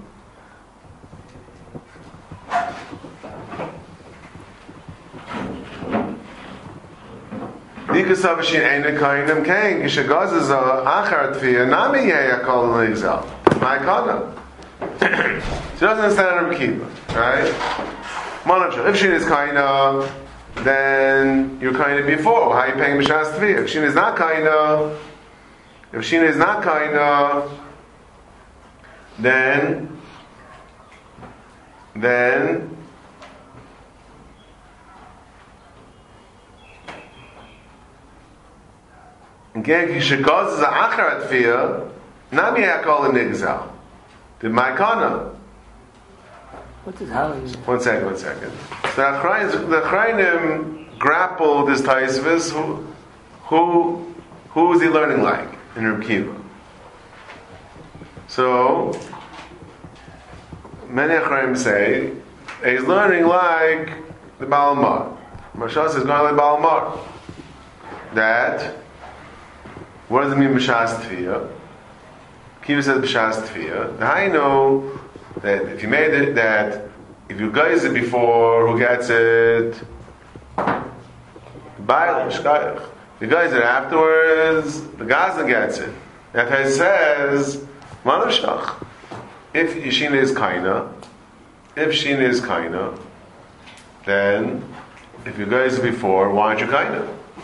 Nikasav shin eina kainam kain gishagazaz achar tfiya nami yeyakol leizal. My kana. She doesn't understand Rabbi Kiva, right? If shin is kaina, then you're kaina before. How are you paying b'shas tfiya? If shin is not kaina, then again, Gishagaz is a acharat fiyah, nami yakol nigzal. The Maikana. What does Hallelujah? One second. So the Achrayim grapple this Taisvis. Who is he learning like in Reb Kiva? So many Achrayim say he's learning like the Baal Mar. Mashas is going like Baal Mar. That. What does it mean b'shas tefiyah? Kiva says b'shas tefiyah. Now I know that if you made it, that if you guys it before, who gets it? Bail, shkayach. If you guys it afterwards, the Gaza gets it. That Taisa says, Manashach. If Shina is Kaina, then if you guys before, why aren't you Kaina?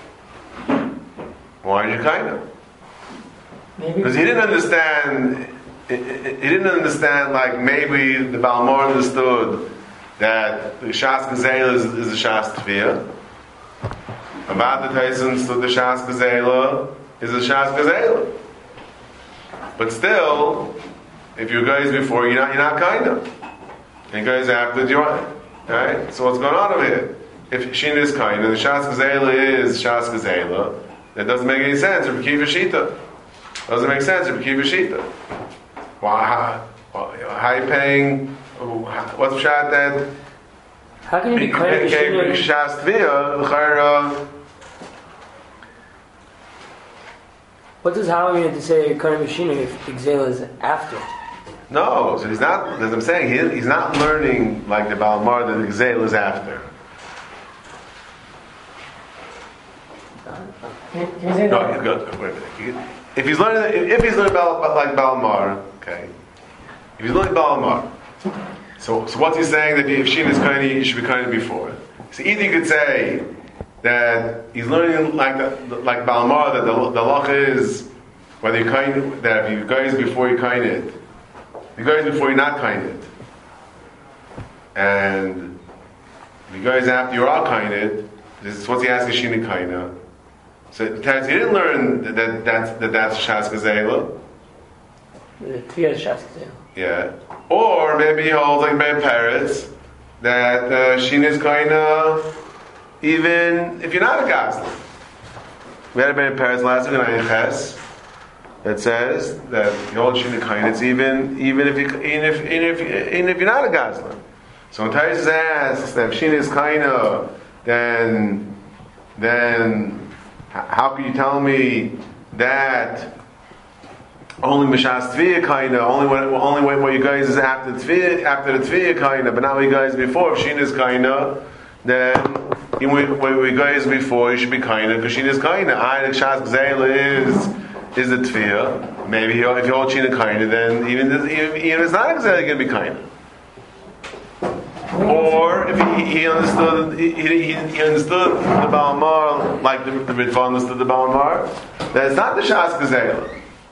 Why aren't you Kaina? Maybe Because he didn't understand. He didn't understand. Like maybe the Balmor understood that the Shas Gezela is the Shas Tviyah. About the Taisa understood the Shas Gezela is the Shas Gezela. But still, if you guys before, you're not Kaina. And you guys after, you're right. So what's going on over here? If Shin is Kaina, the Shas Gezela is Shas Gezela. That doesn't make any sense. If Kiva Shita. Doesn't make sense if you keep a shita. How are you paying? What's the shot that? how can you be kind of Shas Tviyah? What does how mean to say kind of machinery if Exela is after? No, so he's not. As I'm saying, he's not learning like the Balmar that the Exela is after. Can you say No, that? wait a minute. If he's learning like Balmar, okay. If he's learning Balmar, so what's he saying that if Shin is kind, he should be kind before? So either you could say that he's learning like Balmar that the law is whether you kind that if you guys before you kind it, you guys before you're not kind it, and if you guys after you are kind it. This is what he asks Shin Kaina. So he didn't learn that's Shas Gezela. The Tviyah is Shas Gezela. Yeah. Or maybe he holds like Ben Peretz that Shin is Kaina even if you're not a Gazlan. We had a Ben Peretz last week in Ayin Ches that says that you hold Shin is Kaina. It's even if you're not a Gazlan. So when Taisa asks that if Shin is Kaina, then how can you tell me that only Mishas Tviyah Kaina, only when you guys is after the Tviyah Kaina, but not when you guys before? If Shin is Kaina, then when we guys before, you should be Kaina because Shin is Kaina. The Shas Gezela is the Tviyah. Maybe if you hold Shin is Kaina, then even if it's not Gezela, you're going to be Kaina. Or if he understood he understood the Balmar like the Ritva understood the Balmar, that it's not the Shas Gezela.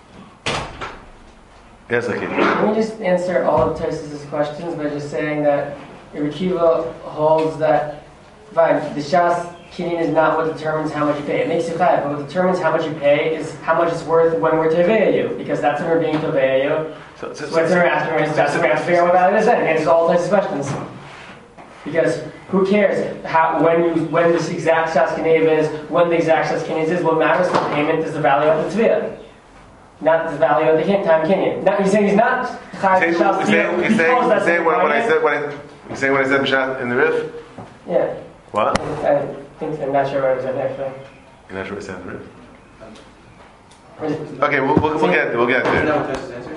Yes, okay. Can we just answer all of Tosfos' questions by just saying that Rabbi Kiva holds that fine, the Shas Kinyan is not what determines how much you pay. It makes you chayav, but what determines how much you pay is how much it's worth when we're Tevei you, because that's when we're being Tevei you. So that's when we're asking, that's when we have to figure out what value is then. It answers all Tosfos' questions. Because who cares when this exact Shas Kinyan is, when the exact Shas Kinyan is? What matters for payment is the value of the Tviyah, not the value of the time Kinyan. Now, he's saying he's not chayav Shas Tviyah. You saying what I said in the Rif? Yeah. What? I think I'm not sure what I said actually. You're not sure what I said in the Rif? Or is it- Okay, we'll get there. You know what Tosfos answers?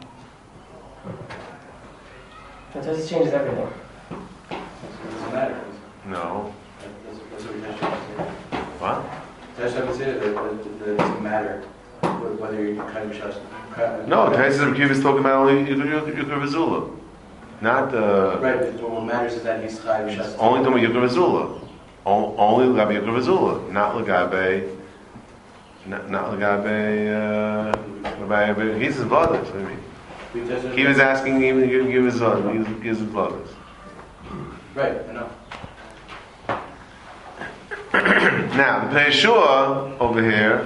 It just changes everything. It doesn't matter. No. That's what we just said. What? Tosfos said that it doesn't matter whether you're kind of Shas. No, Taisus Rekiv is talking about only Yukar Vizula. Not Right, but what matters is that he's chayav Shas. only talking about Yukar Vizula. Only Lagabe Yukar Vizula, not Lagabe he's his brothers. I mean, he was asking him to give his brothers. Right, I know. Now the Pnei Yeshua over here.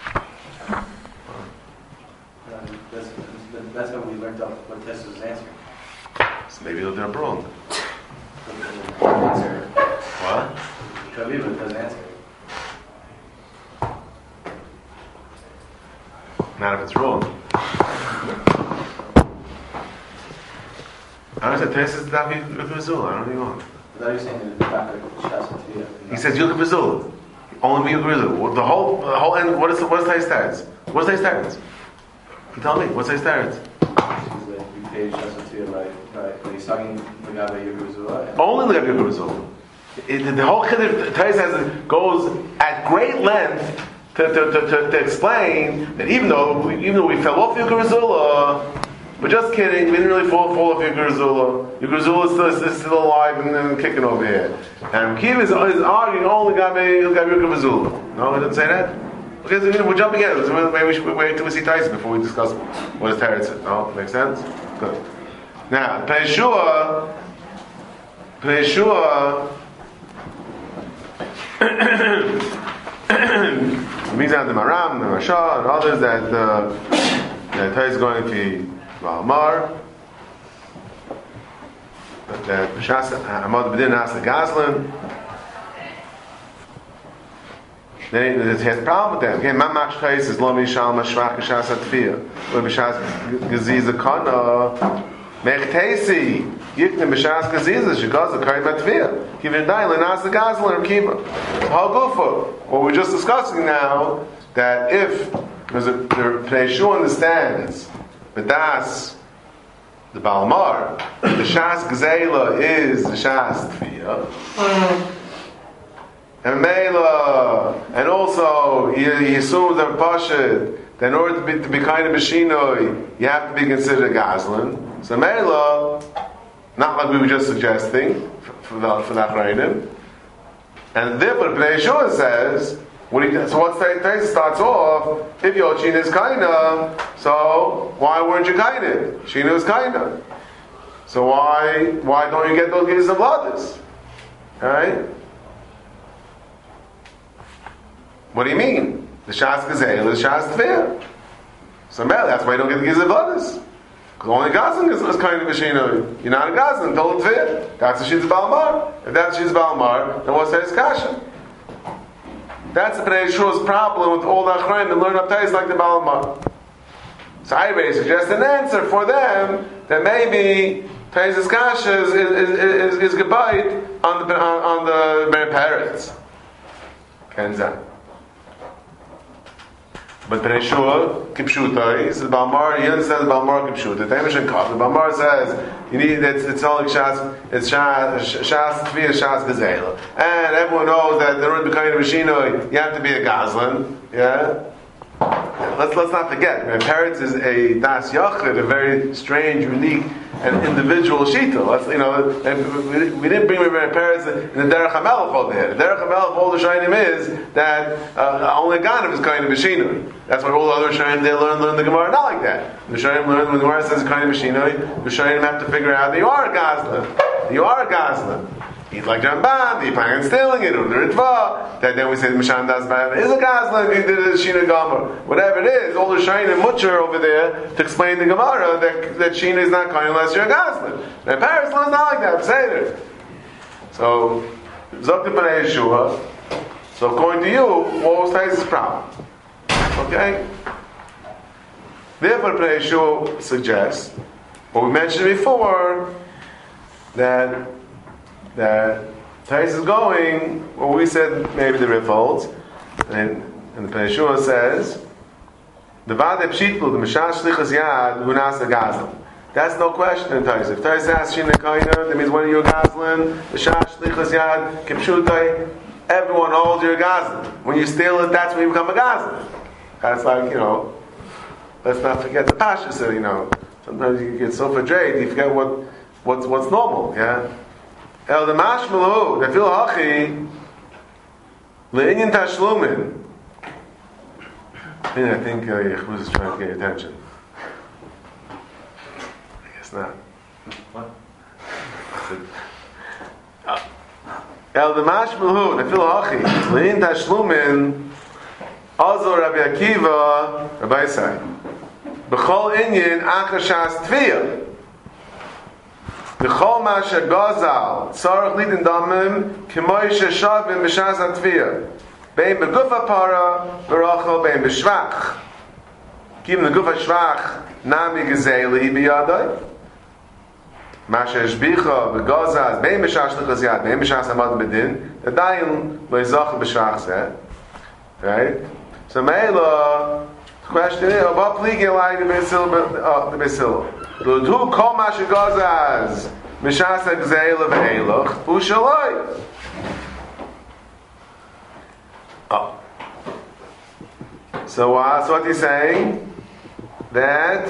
That's how we learned out what Tess was answering. So maybe they're wrong. Answer. What? Kaviva doesn't answer. Not if it's wrong. I don't say Tess is not Yukar Vizula. I don't think wrong. But you're saying that it's not like Shas and Tviyah. He says Yukar Vizula. Only Yukar Vizula. The whole end. What's Tai's starts? What's Tai's starts? You tell me. What's Tai's starts? You pay Shas and Tviyah by he's talking about Yukar Only Lagabe Yukar Vizula. The whole Chiddush Tais goes at great length to explain that even though we fell off Yukar Azula, but just kidding, we didn't really fall off Yukar Azula. Yukar Azula is still alive and kicking over here. And Kiva is arguing only got Yukar Azula. No, he didn't say that. Okay, so we're jumping in. So maybe we should wait till we see Tyson before we discuss what his teretz is. No, makes sense. Good. Now, Pnei Shua. Mizan the Maram, the Rasha, and others that Torah is going to Valmar, that Hamad B'din has the Gazlan. Then he has a problem with that. Again, Mamach Tais is Lomi Shalma Shvach Kashas Atfiyah. When B'shas Gaziza Kana, Mech Taisi, Yikne B'shas Gaziza, Shigaz the Kari Matviyah. Give your Dail and ask the Gazlan or Kiva. Hagufa. What we're just discussing now, that if the Pnei Shua understands, but that's the Balmar, the Shas Gzela is the Shas Tfiyah. And Mela, and also he assumes that Pashid, that in order to be kind of Mashinoi, you have to be considered a Gazlan. So Mela, not like we were just suggesting for the Achrayim. And therefore, Pnei Shua says, so what's the starts off, if your Shina is Kaina, so why weren't you Kaina? Shina is Kaina. So why don't you get those gizes of Ladas? Alright? What do you mean? The Shas Gazel is Shas Tveir. So that's why you don't get the gizes of Ladas. Because only Gazan is kind of a Shina. You're not a Gazan until it's Tveir. That's the Shid's Balmar. If that's the Shid's Balmar, then what's that Kasha? That's the Pnei Shua's problem with all the Achrayim that learn up Tais like the Balmar. So I already suggest an answer for them that maybe Tais' Kasha is Gebayit on the Ber Peretz. Kenza. But Pnei Shua, Kipshuta, he says Balmar, he understands Balmar Kipshuta. Tamish and Kaf. The Balmar says, you need, it's only Shas, it's Shas Tfiyah, Shas Gazela. And everyone knows that in order to become a Mashino, you have to be a Gazlan. Yeah? Let's not forget, Peretz is a Das Yachid, a very strange, unique, and individual Shita. We didn't bring Peretz in the Derech HaMelech over here. The Derech HaMelech, all the Shainim is that only Ganim is kind of Mashinoi. That's why all the other Shainim, they learn the Gemara not like that. The Shainim learn, when the Gemara says kind of Mashinoi, the Shainim have to figure out that you are a Gazlan. You are a Gazlan. He's like Jamban, he planning on stealing it, or the Ritva, that then we say the Mishan Das Ba'am is a Gazlan, he did a Shina Gomer. Whatever it is, all the Shain and Mutcher over there to explain the Gemara that Shina is not kind unless you're a Gazlan. And Paris learns not like that, say it. So, Zokta Pnei Yeshua, so according to you, what was Tais' problem? Okay? Therefore, Pnei Yeshua suggests, what we mentioned before, that Tais is going, well, we said maybe the Rif holds, and the Pnei Yeshua says, the Vade Pshitlu, the Mishash Shlichas Yad, Hunas the Gazlan. That's no question in Tais. If Tais asks Shina Kaina, that means when you're a Gazlan, the Mishash Shlichas Yad, Kipshutai, everyone holds you're a Gazlan. When you steal it, that's when you become a Gazlan. That's like, let's not forget the Pasha said, sometimes you get so frustrated, you forget what's normal, yeah? El the mashmalu, the fil hachi, le'inyan tashlumin. I think Yechuz is trying to get your attention. I guess not. What? El the mashmalu, the fil hachi, le'inyan tashlumin, Azor Rabbi Akiva, Rabbi Yisai. B'chol inyan achashas tviyah. B'chol ma shegazal tzarech lidin damim k'moy sheshavim b'shas hatviyah bein b'gufa para b'rachel bein b'shvach given the gufa shvach nami gezeli b'yadai ma sheshbicha b'gazal bein b'shas l'chaz yad bein b'shas hamad b'din adayin lo yizach b'shvach zeh. Right? So Meila, the question is, what pligi alai the Besil? Who kol ma shegazaz mishas ha'gzeila ve'elach ushaloi. So what he's saying that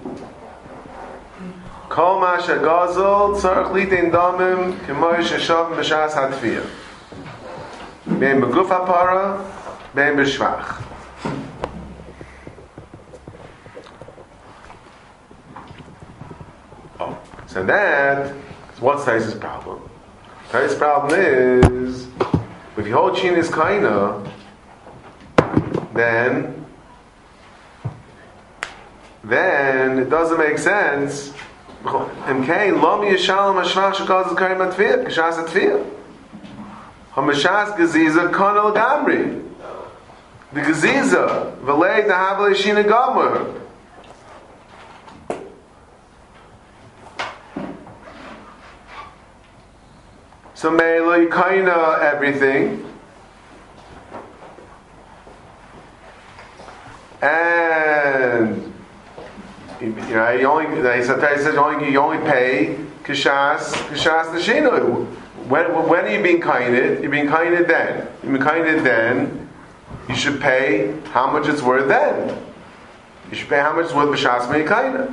Kol ma shegazel tzarich litin damim k'moy sheshavim b'shas hatfiyah. Bein beguf hapara, bein b'shvach. Oh, so what's Taisa's problem? Taisa's problem is, if you hold Chin is kaina, then it doesn't make sense. MK Lom Yishalom Hashvach Shekaz Karim Atviyah K'Shas Atviyah Hamashas Geziza Konel Gamri the Geziza V'lei Dahavle Shina Gomer. So Meila Yikaina everything, and you only pay kishas the shino. When are you being kinded? You're being kinded then. You're being kinded then. You should pay how much it's worth then. You should pay how much it's worth b'shas me'ikaina.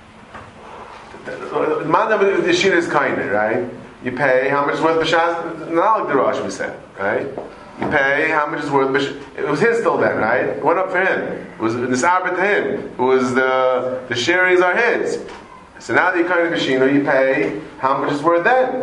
The man of the shino is kinded, right? You pay how much it's worth b'shas. Not like the Rosh we said, right? You pay how much it's worth. It was his till then, right? It went up for him. It was the Sabbath to him. It was the sherries are his. So now that you're kind of Kashino, you pay how much it's worth then.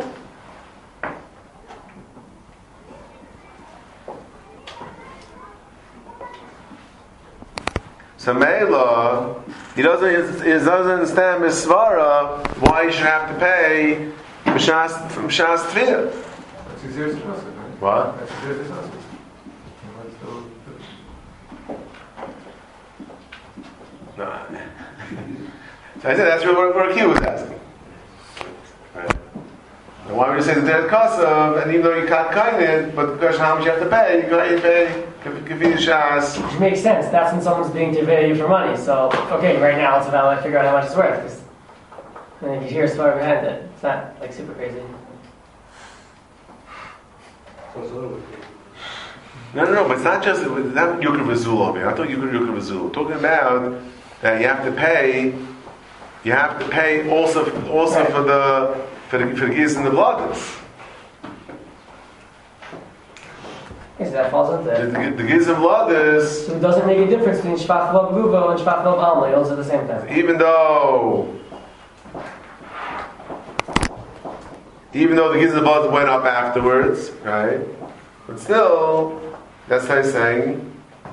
So Mela, he doesn't understand Misvara why you should have to pay Mishas Tviyah. That's exactly right? What? That's exactly right. No. So I said that's really what Q was asking. Right. And why would you say that there's Kasav, and even though you can't kind it, but the question how much you have to pay, you can pay Kavir Shas. Which makes sense. That's when someone's being Tevei you for money. So, okay, right now it's about figure out how much it's worth. Cause, and you hear a story behind it. It's not like super crazy. No, but it's not just not Yukar Vazul over here. I thought Yukar Vazul. We're talking about that you have to pay also right. for the geese and the blooders. Okay, so that falls into it. The geese and blooders, So it doesn't make a difference between Shvach V'Lav Ruvo and Shvach V'Lav Alma. Those are the same thing. even though the geese and the blooders went up afterwards, right? But still, that's what he's saying.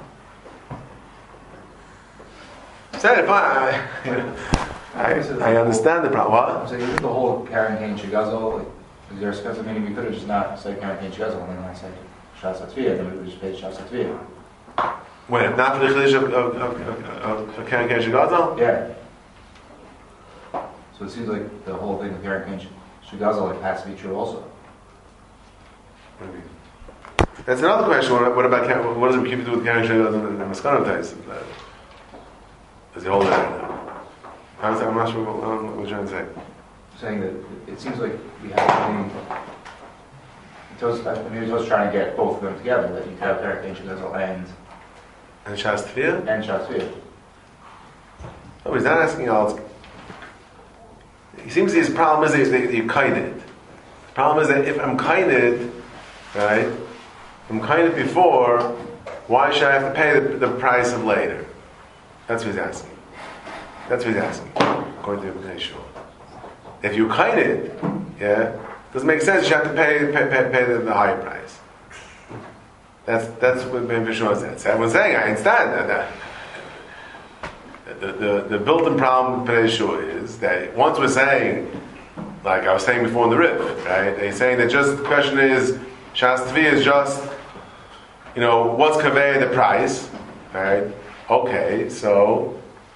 Said if I understand the problem. What? So isn't the whole Karen Kane Shigazel, like, is there a special meaning? We could have just not said Karen Kane Shigazel and then I said Shas Atviyah, then we would just pay Shas Atviyah. When not for the chiddush of Karen Kane Shigazel? Yeah. So it seems like the whole thing with Karen Kane Shigazel like has to be true also. Maybe. That's another question. What about what does it keep to do with Karen Shigazel and the Maskana Tais? Does he hold that right now? I'm not sure what you're trying to say. Saying that it seems like we have to be. He was trying to get both of them together, that you could have Karen Kane Shigazel and Shas Tviyah? Shas Tviyah. No, he's not asking all. He seems his problem is that you're kinded. The problem is that if I'm kinded, right? If I'm kinded before, why should I have to pay the price of later? That's what he's asking. According to the Shul. If you're kinded, yeah, doesn't make sense. You have to pay the higher price. That's what Ben Vishnu said. I was saying I understand that the built-in problem with Shul is that once we're saying, like I was saying before in the Rif, right? They're saying that just the question is Shas Tviyah is just what's conveying the price, right? Okay, so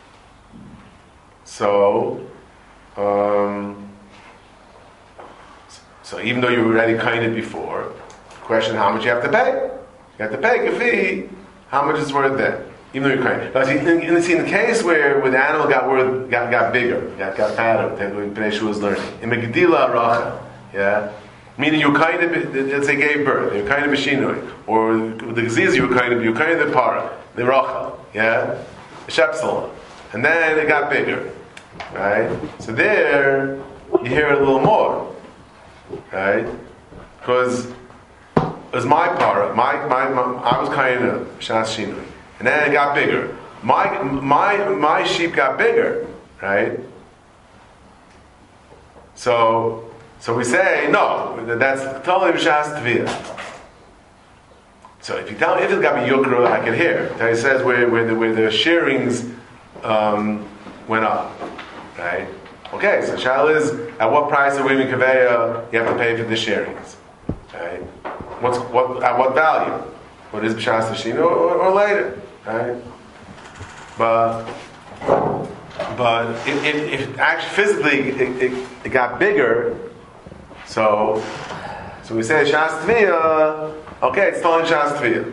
even though you were already kinded before, question how much you have to pay. You have to pay a fee, how much it's worth then, even though you're kinded. But in the case where the animal got bigger, got fatter, when Pnei Shua was learning, in Megidila Racha, yeah, Meaning you kind of, let's say, gave birth, you kind of Beshinoi, or the Gziz, you kind of the Para, the Rachel, yeah, the Shepsel, and then it got bigger, right? So there you hear it a little more, right? Because it was my Para, I was kind of Shas Shinoi, and then it got bigger. My sheep got bigger, right? So we say no. That's totally B'shas Tviyah. So if you tell me if it's got to be Yukra, I can hear. It says where the shearings went up, right? Okay, so Shal is at what price of Wimi Kaveya you have to pay for the shearings, right? At what value? What is B'shas Tashina or later, right? But if actually physically it got bigger, so we say Shas Tviyah, okay, it's still in Shas Tviyah.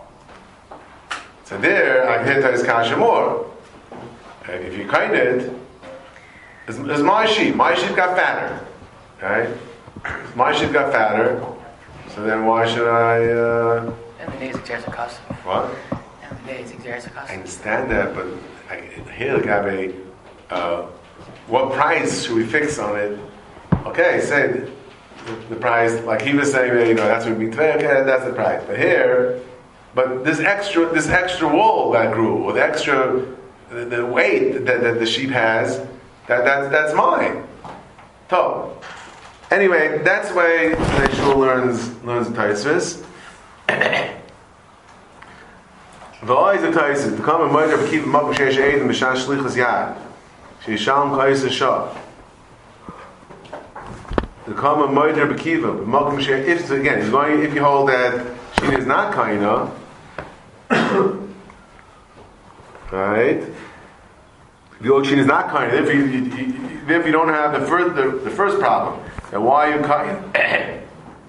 So there, I can hit his kasha more. And if you kind it, it's my sheep. My sheep got fatter, right? My sheep got fatter. So then why should I? And the days exerts a cost. What? And the days exerts a cost. I understand that, but here Gabe, what price should we fix on it? Okay, say the price, like he was saying, that's what we okay, that's the price. But here, this extra wool that grew, or the weight that the sheep has, that's mine. So, anyway, that's the way the shul learns the Taisvis. V'oiz the Taisvis, to come and murder of keep makom sheish eidim b'shan shlichus yad, sheishalom ka'is shah. To come and murder of kiva, makom sheish. If you hold that she is not kaina, right? If you hold she is not kaina, if you don't have the first problem, then why are you kaina?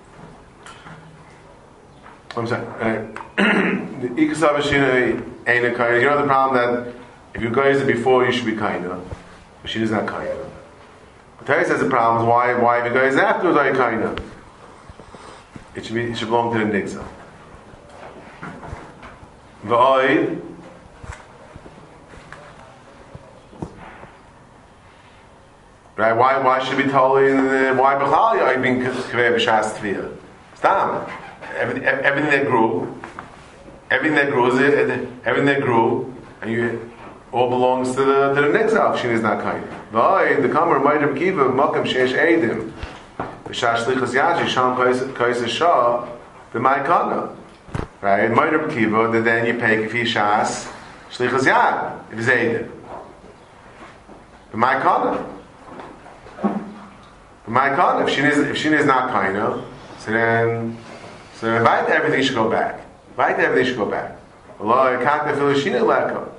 I'm sorry. The Ikasav Shina ain't a kind. You know the problem that if you guys it before, you should be kind of. But she is not kind of. But Teres has a problem. Why if you guys afterwards are you kind of? It should belong to the Nigza. V'oid. Right? Why should be told why B'chal are you being Kvei B'Shas Tviyah? Stam. Everything that grew, and you all belongs to the next option is not kind. The Kamer Ma'adim Kiva Makam Sheish Eidim B'Shas Shlichus Yashi Sham Kais Shah B'Ma'ikana. Right? Ma'adim Kiva, then you pay Kifi Shas Shlichus Yad if it's Eidim B'Ma'ikana. If she is not kind of, so invite everything should go back. Allah can't feel shina leka.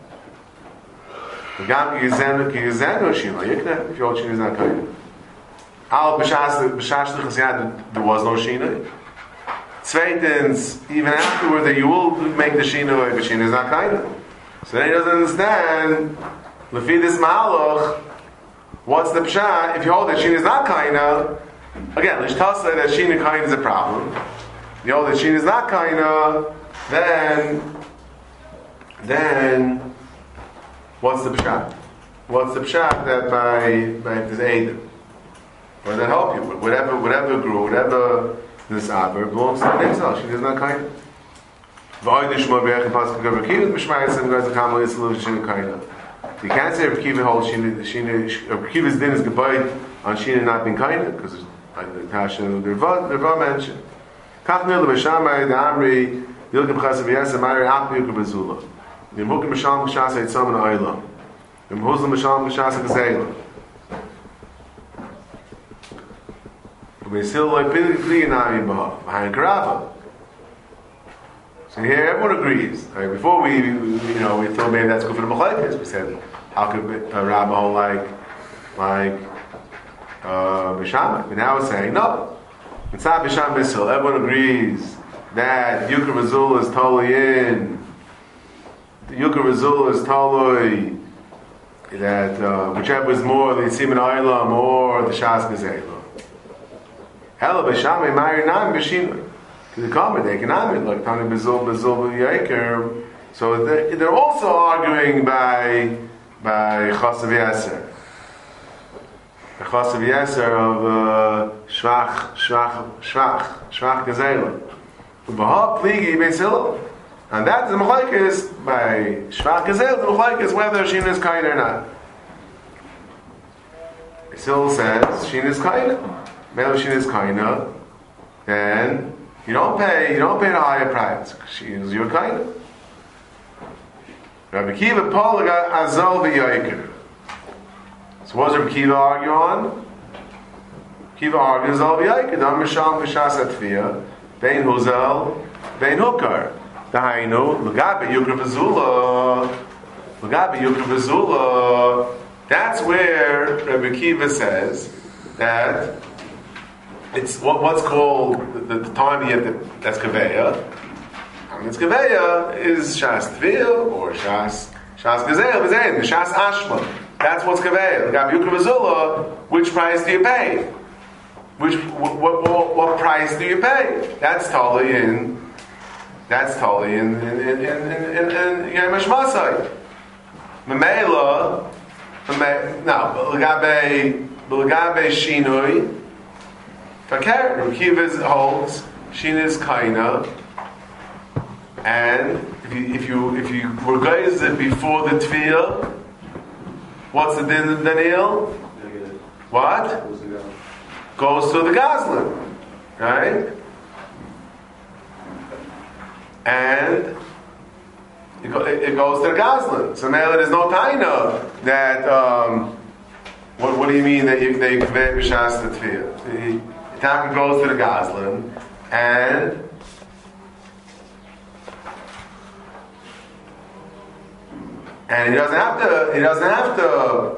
Gam yizenu ki yizenu shina yikna. If your shina is not kind. Al b'shash l'chasiyad there was no shina. Zweitens, even afterward that you will make the shina if the shina is not kind. So then he doesn't understand. Lefi this ma'aloch, what's the pshat? If you hold that shina is not kind, again, l'shtasa that shina kind is a problem. You know that Shin is not kaina, then what's the pshat? What's the pshat that by this Eidim? What does that help you? Whatever grew, whatever this aber belongs to the next house. Shin is not kaina. You can't say Rav Kiva holds Rav Kiva's din is goodbye on Shin not being kaina because like the Tasha the Rava mentioned. Kachnil b'shamay da'amri yilkim chasam yasam ma'ari akmi yilkim b'zula. Yimhukim b'sham b'shas ha'yitzam na'ayla. Yimhuzlim b'sham b'shas ha'gazayla. V'yisil lo'i pili na'ami b'ha. V'hayin karava. So here everyone agrees. Right? Before we thought maybe that's good for the Machlekes. We said, how could Rabbi hold like b'shamay? But now we're saying, no. Mitzah b'sham b'sil, everyone agrees that Yukar Razul is totally in. Yukar Razul is totally that whichever is more, the Yitzim and Aylam or the Shas Gezeilah. Hella b'shamay ma'ir nam b'shinui. To the comment, they can amen like Tani Bezul B'Yaker. So they're also arguing by Chasav Yeser. The Chasav Yeser of Shvach Gezela. B'ha Pligi Beis Hillel. And that is the Machlekes by Shvach Gezela. The Machlekes whether Shina is kind or not. Beis Hillel says Shina is kind. Mele Shina is kind. Then you don't pay the higher price. She is your kind. Rabbi Kiva Paul got Azal v'Yaker. So what does Rabbi Kiva argue on? Kiva argues Azal v'Yaker. Dam Misham Kishas Atfiya Bein Huzel Bein Hukar. Dahainu Lugabe Yukra V'Zula. That's where Rabbi Kiva says that it's what's called the time you have to, that's Kaveya. It's Kaveya is Shas Tvil or Shas Gezel, the Shas Ashma. That's what's Kaveya. Which price do you pay? What price do you pay? That's totally in Yom Hashmasai. Memela, now L'gabe Shinui. Fakir, Kiva holds Shina is Kaina, and if you regaze it before the Tefillah, what's the din of Daniel? What? Goes to the Goslin, right? And it goes to the Goslin. So now there's no Taina that. What do you mean that you convey b'shas the Tefillah? The Taka goes to the Goslin, and he doesn't have to.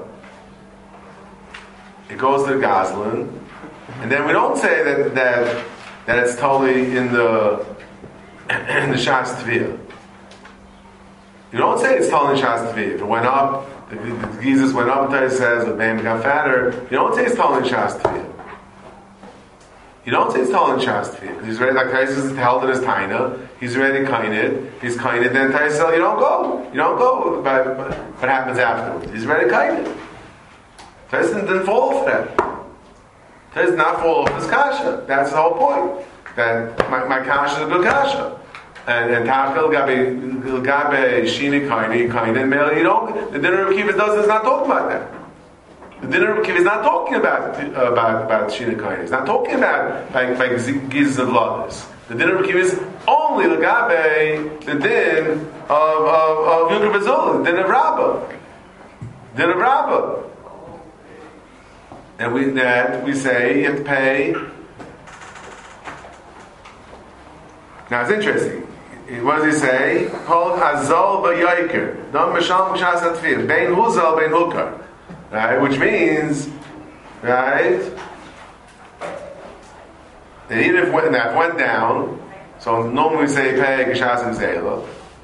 It goes to the Goslin, and then we don't say that it's totally in the Shas Tefillah. You don't say it's totally in Shas Tefillah. If it went up, the Jesus went up, and it says the baby got fatter. You don't say it's totally in Shas Tefillah. You don't say it's tall in Shas Tefillah because he's ready. Like Tais is held in his taina. He's ready kained. He's kained. Then Tais says, you don't go. But what happens afterwards? He's ready kained. Tais didn't fall off that. Tais did not fall off his kasha. That's the whole point. That my kasha is a good kasha. And Tachel Gabe Shini kained and Mele. You don't. The dinner of Kiva is not talking about that. The dinner of Kiva is not talking about Shina Kain. It's not talking about by Giz of Ladas. The dinner of Kiva is only Lagabe, the din of Yukra Bezul, the din of Rabbah. And we say you have to pay. Now it's interesting. What does he say? Called Azal B'Yaker. Dam Misham K'Shas Atfir. Bein Huzal, Bein Hukar. Right, which means, right, that even if that went down, so normally we say pay Geshas and Zayla.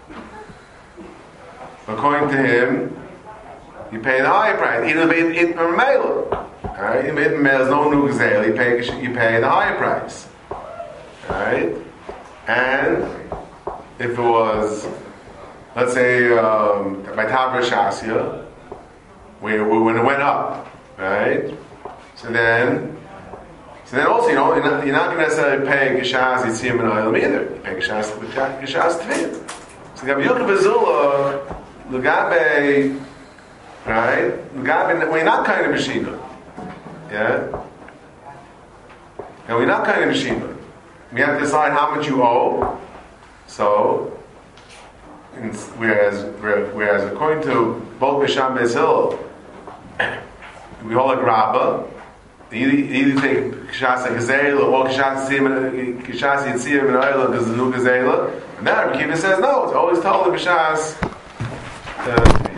According to him, you pay the higher price. Even if it Mela. Alright, even if Mela is no new Zayla, you pay the higher price. Alright? And if it was, let's say, by Tavra Shasya, when it went up, right? So then also, you're not going to necessarily pay Geshas Yitzim and Oilam either. You pay Geshas Tvim. So you have Yukra Bezula, Lugabe, right? Lugabe, we're not kind of Meshina. Yeah? And we're not kind of Meshina. We have to decide how much you owe. So, whereas according to both Misham and Beis Hillel, we hold like Rabbah. Either take Kishas Gezela or Kishas Yitzim and Oila because the new Gezela. And then Rabbi Kiva says no. It's always told the Kishas.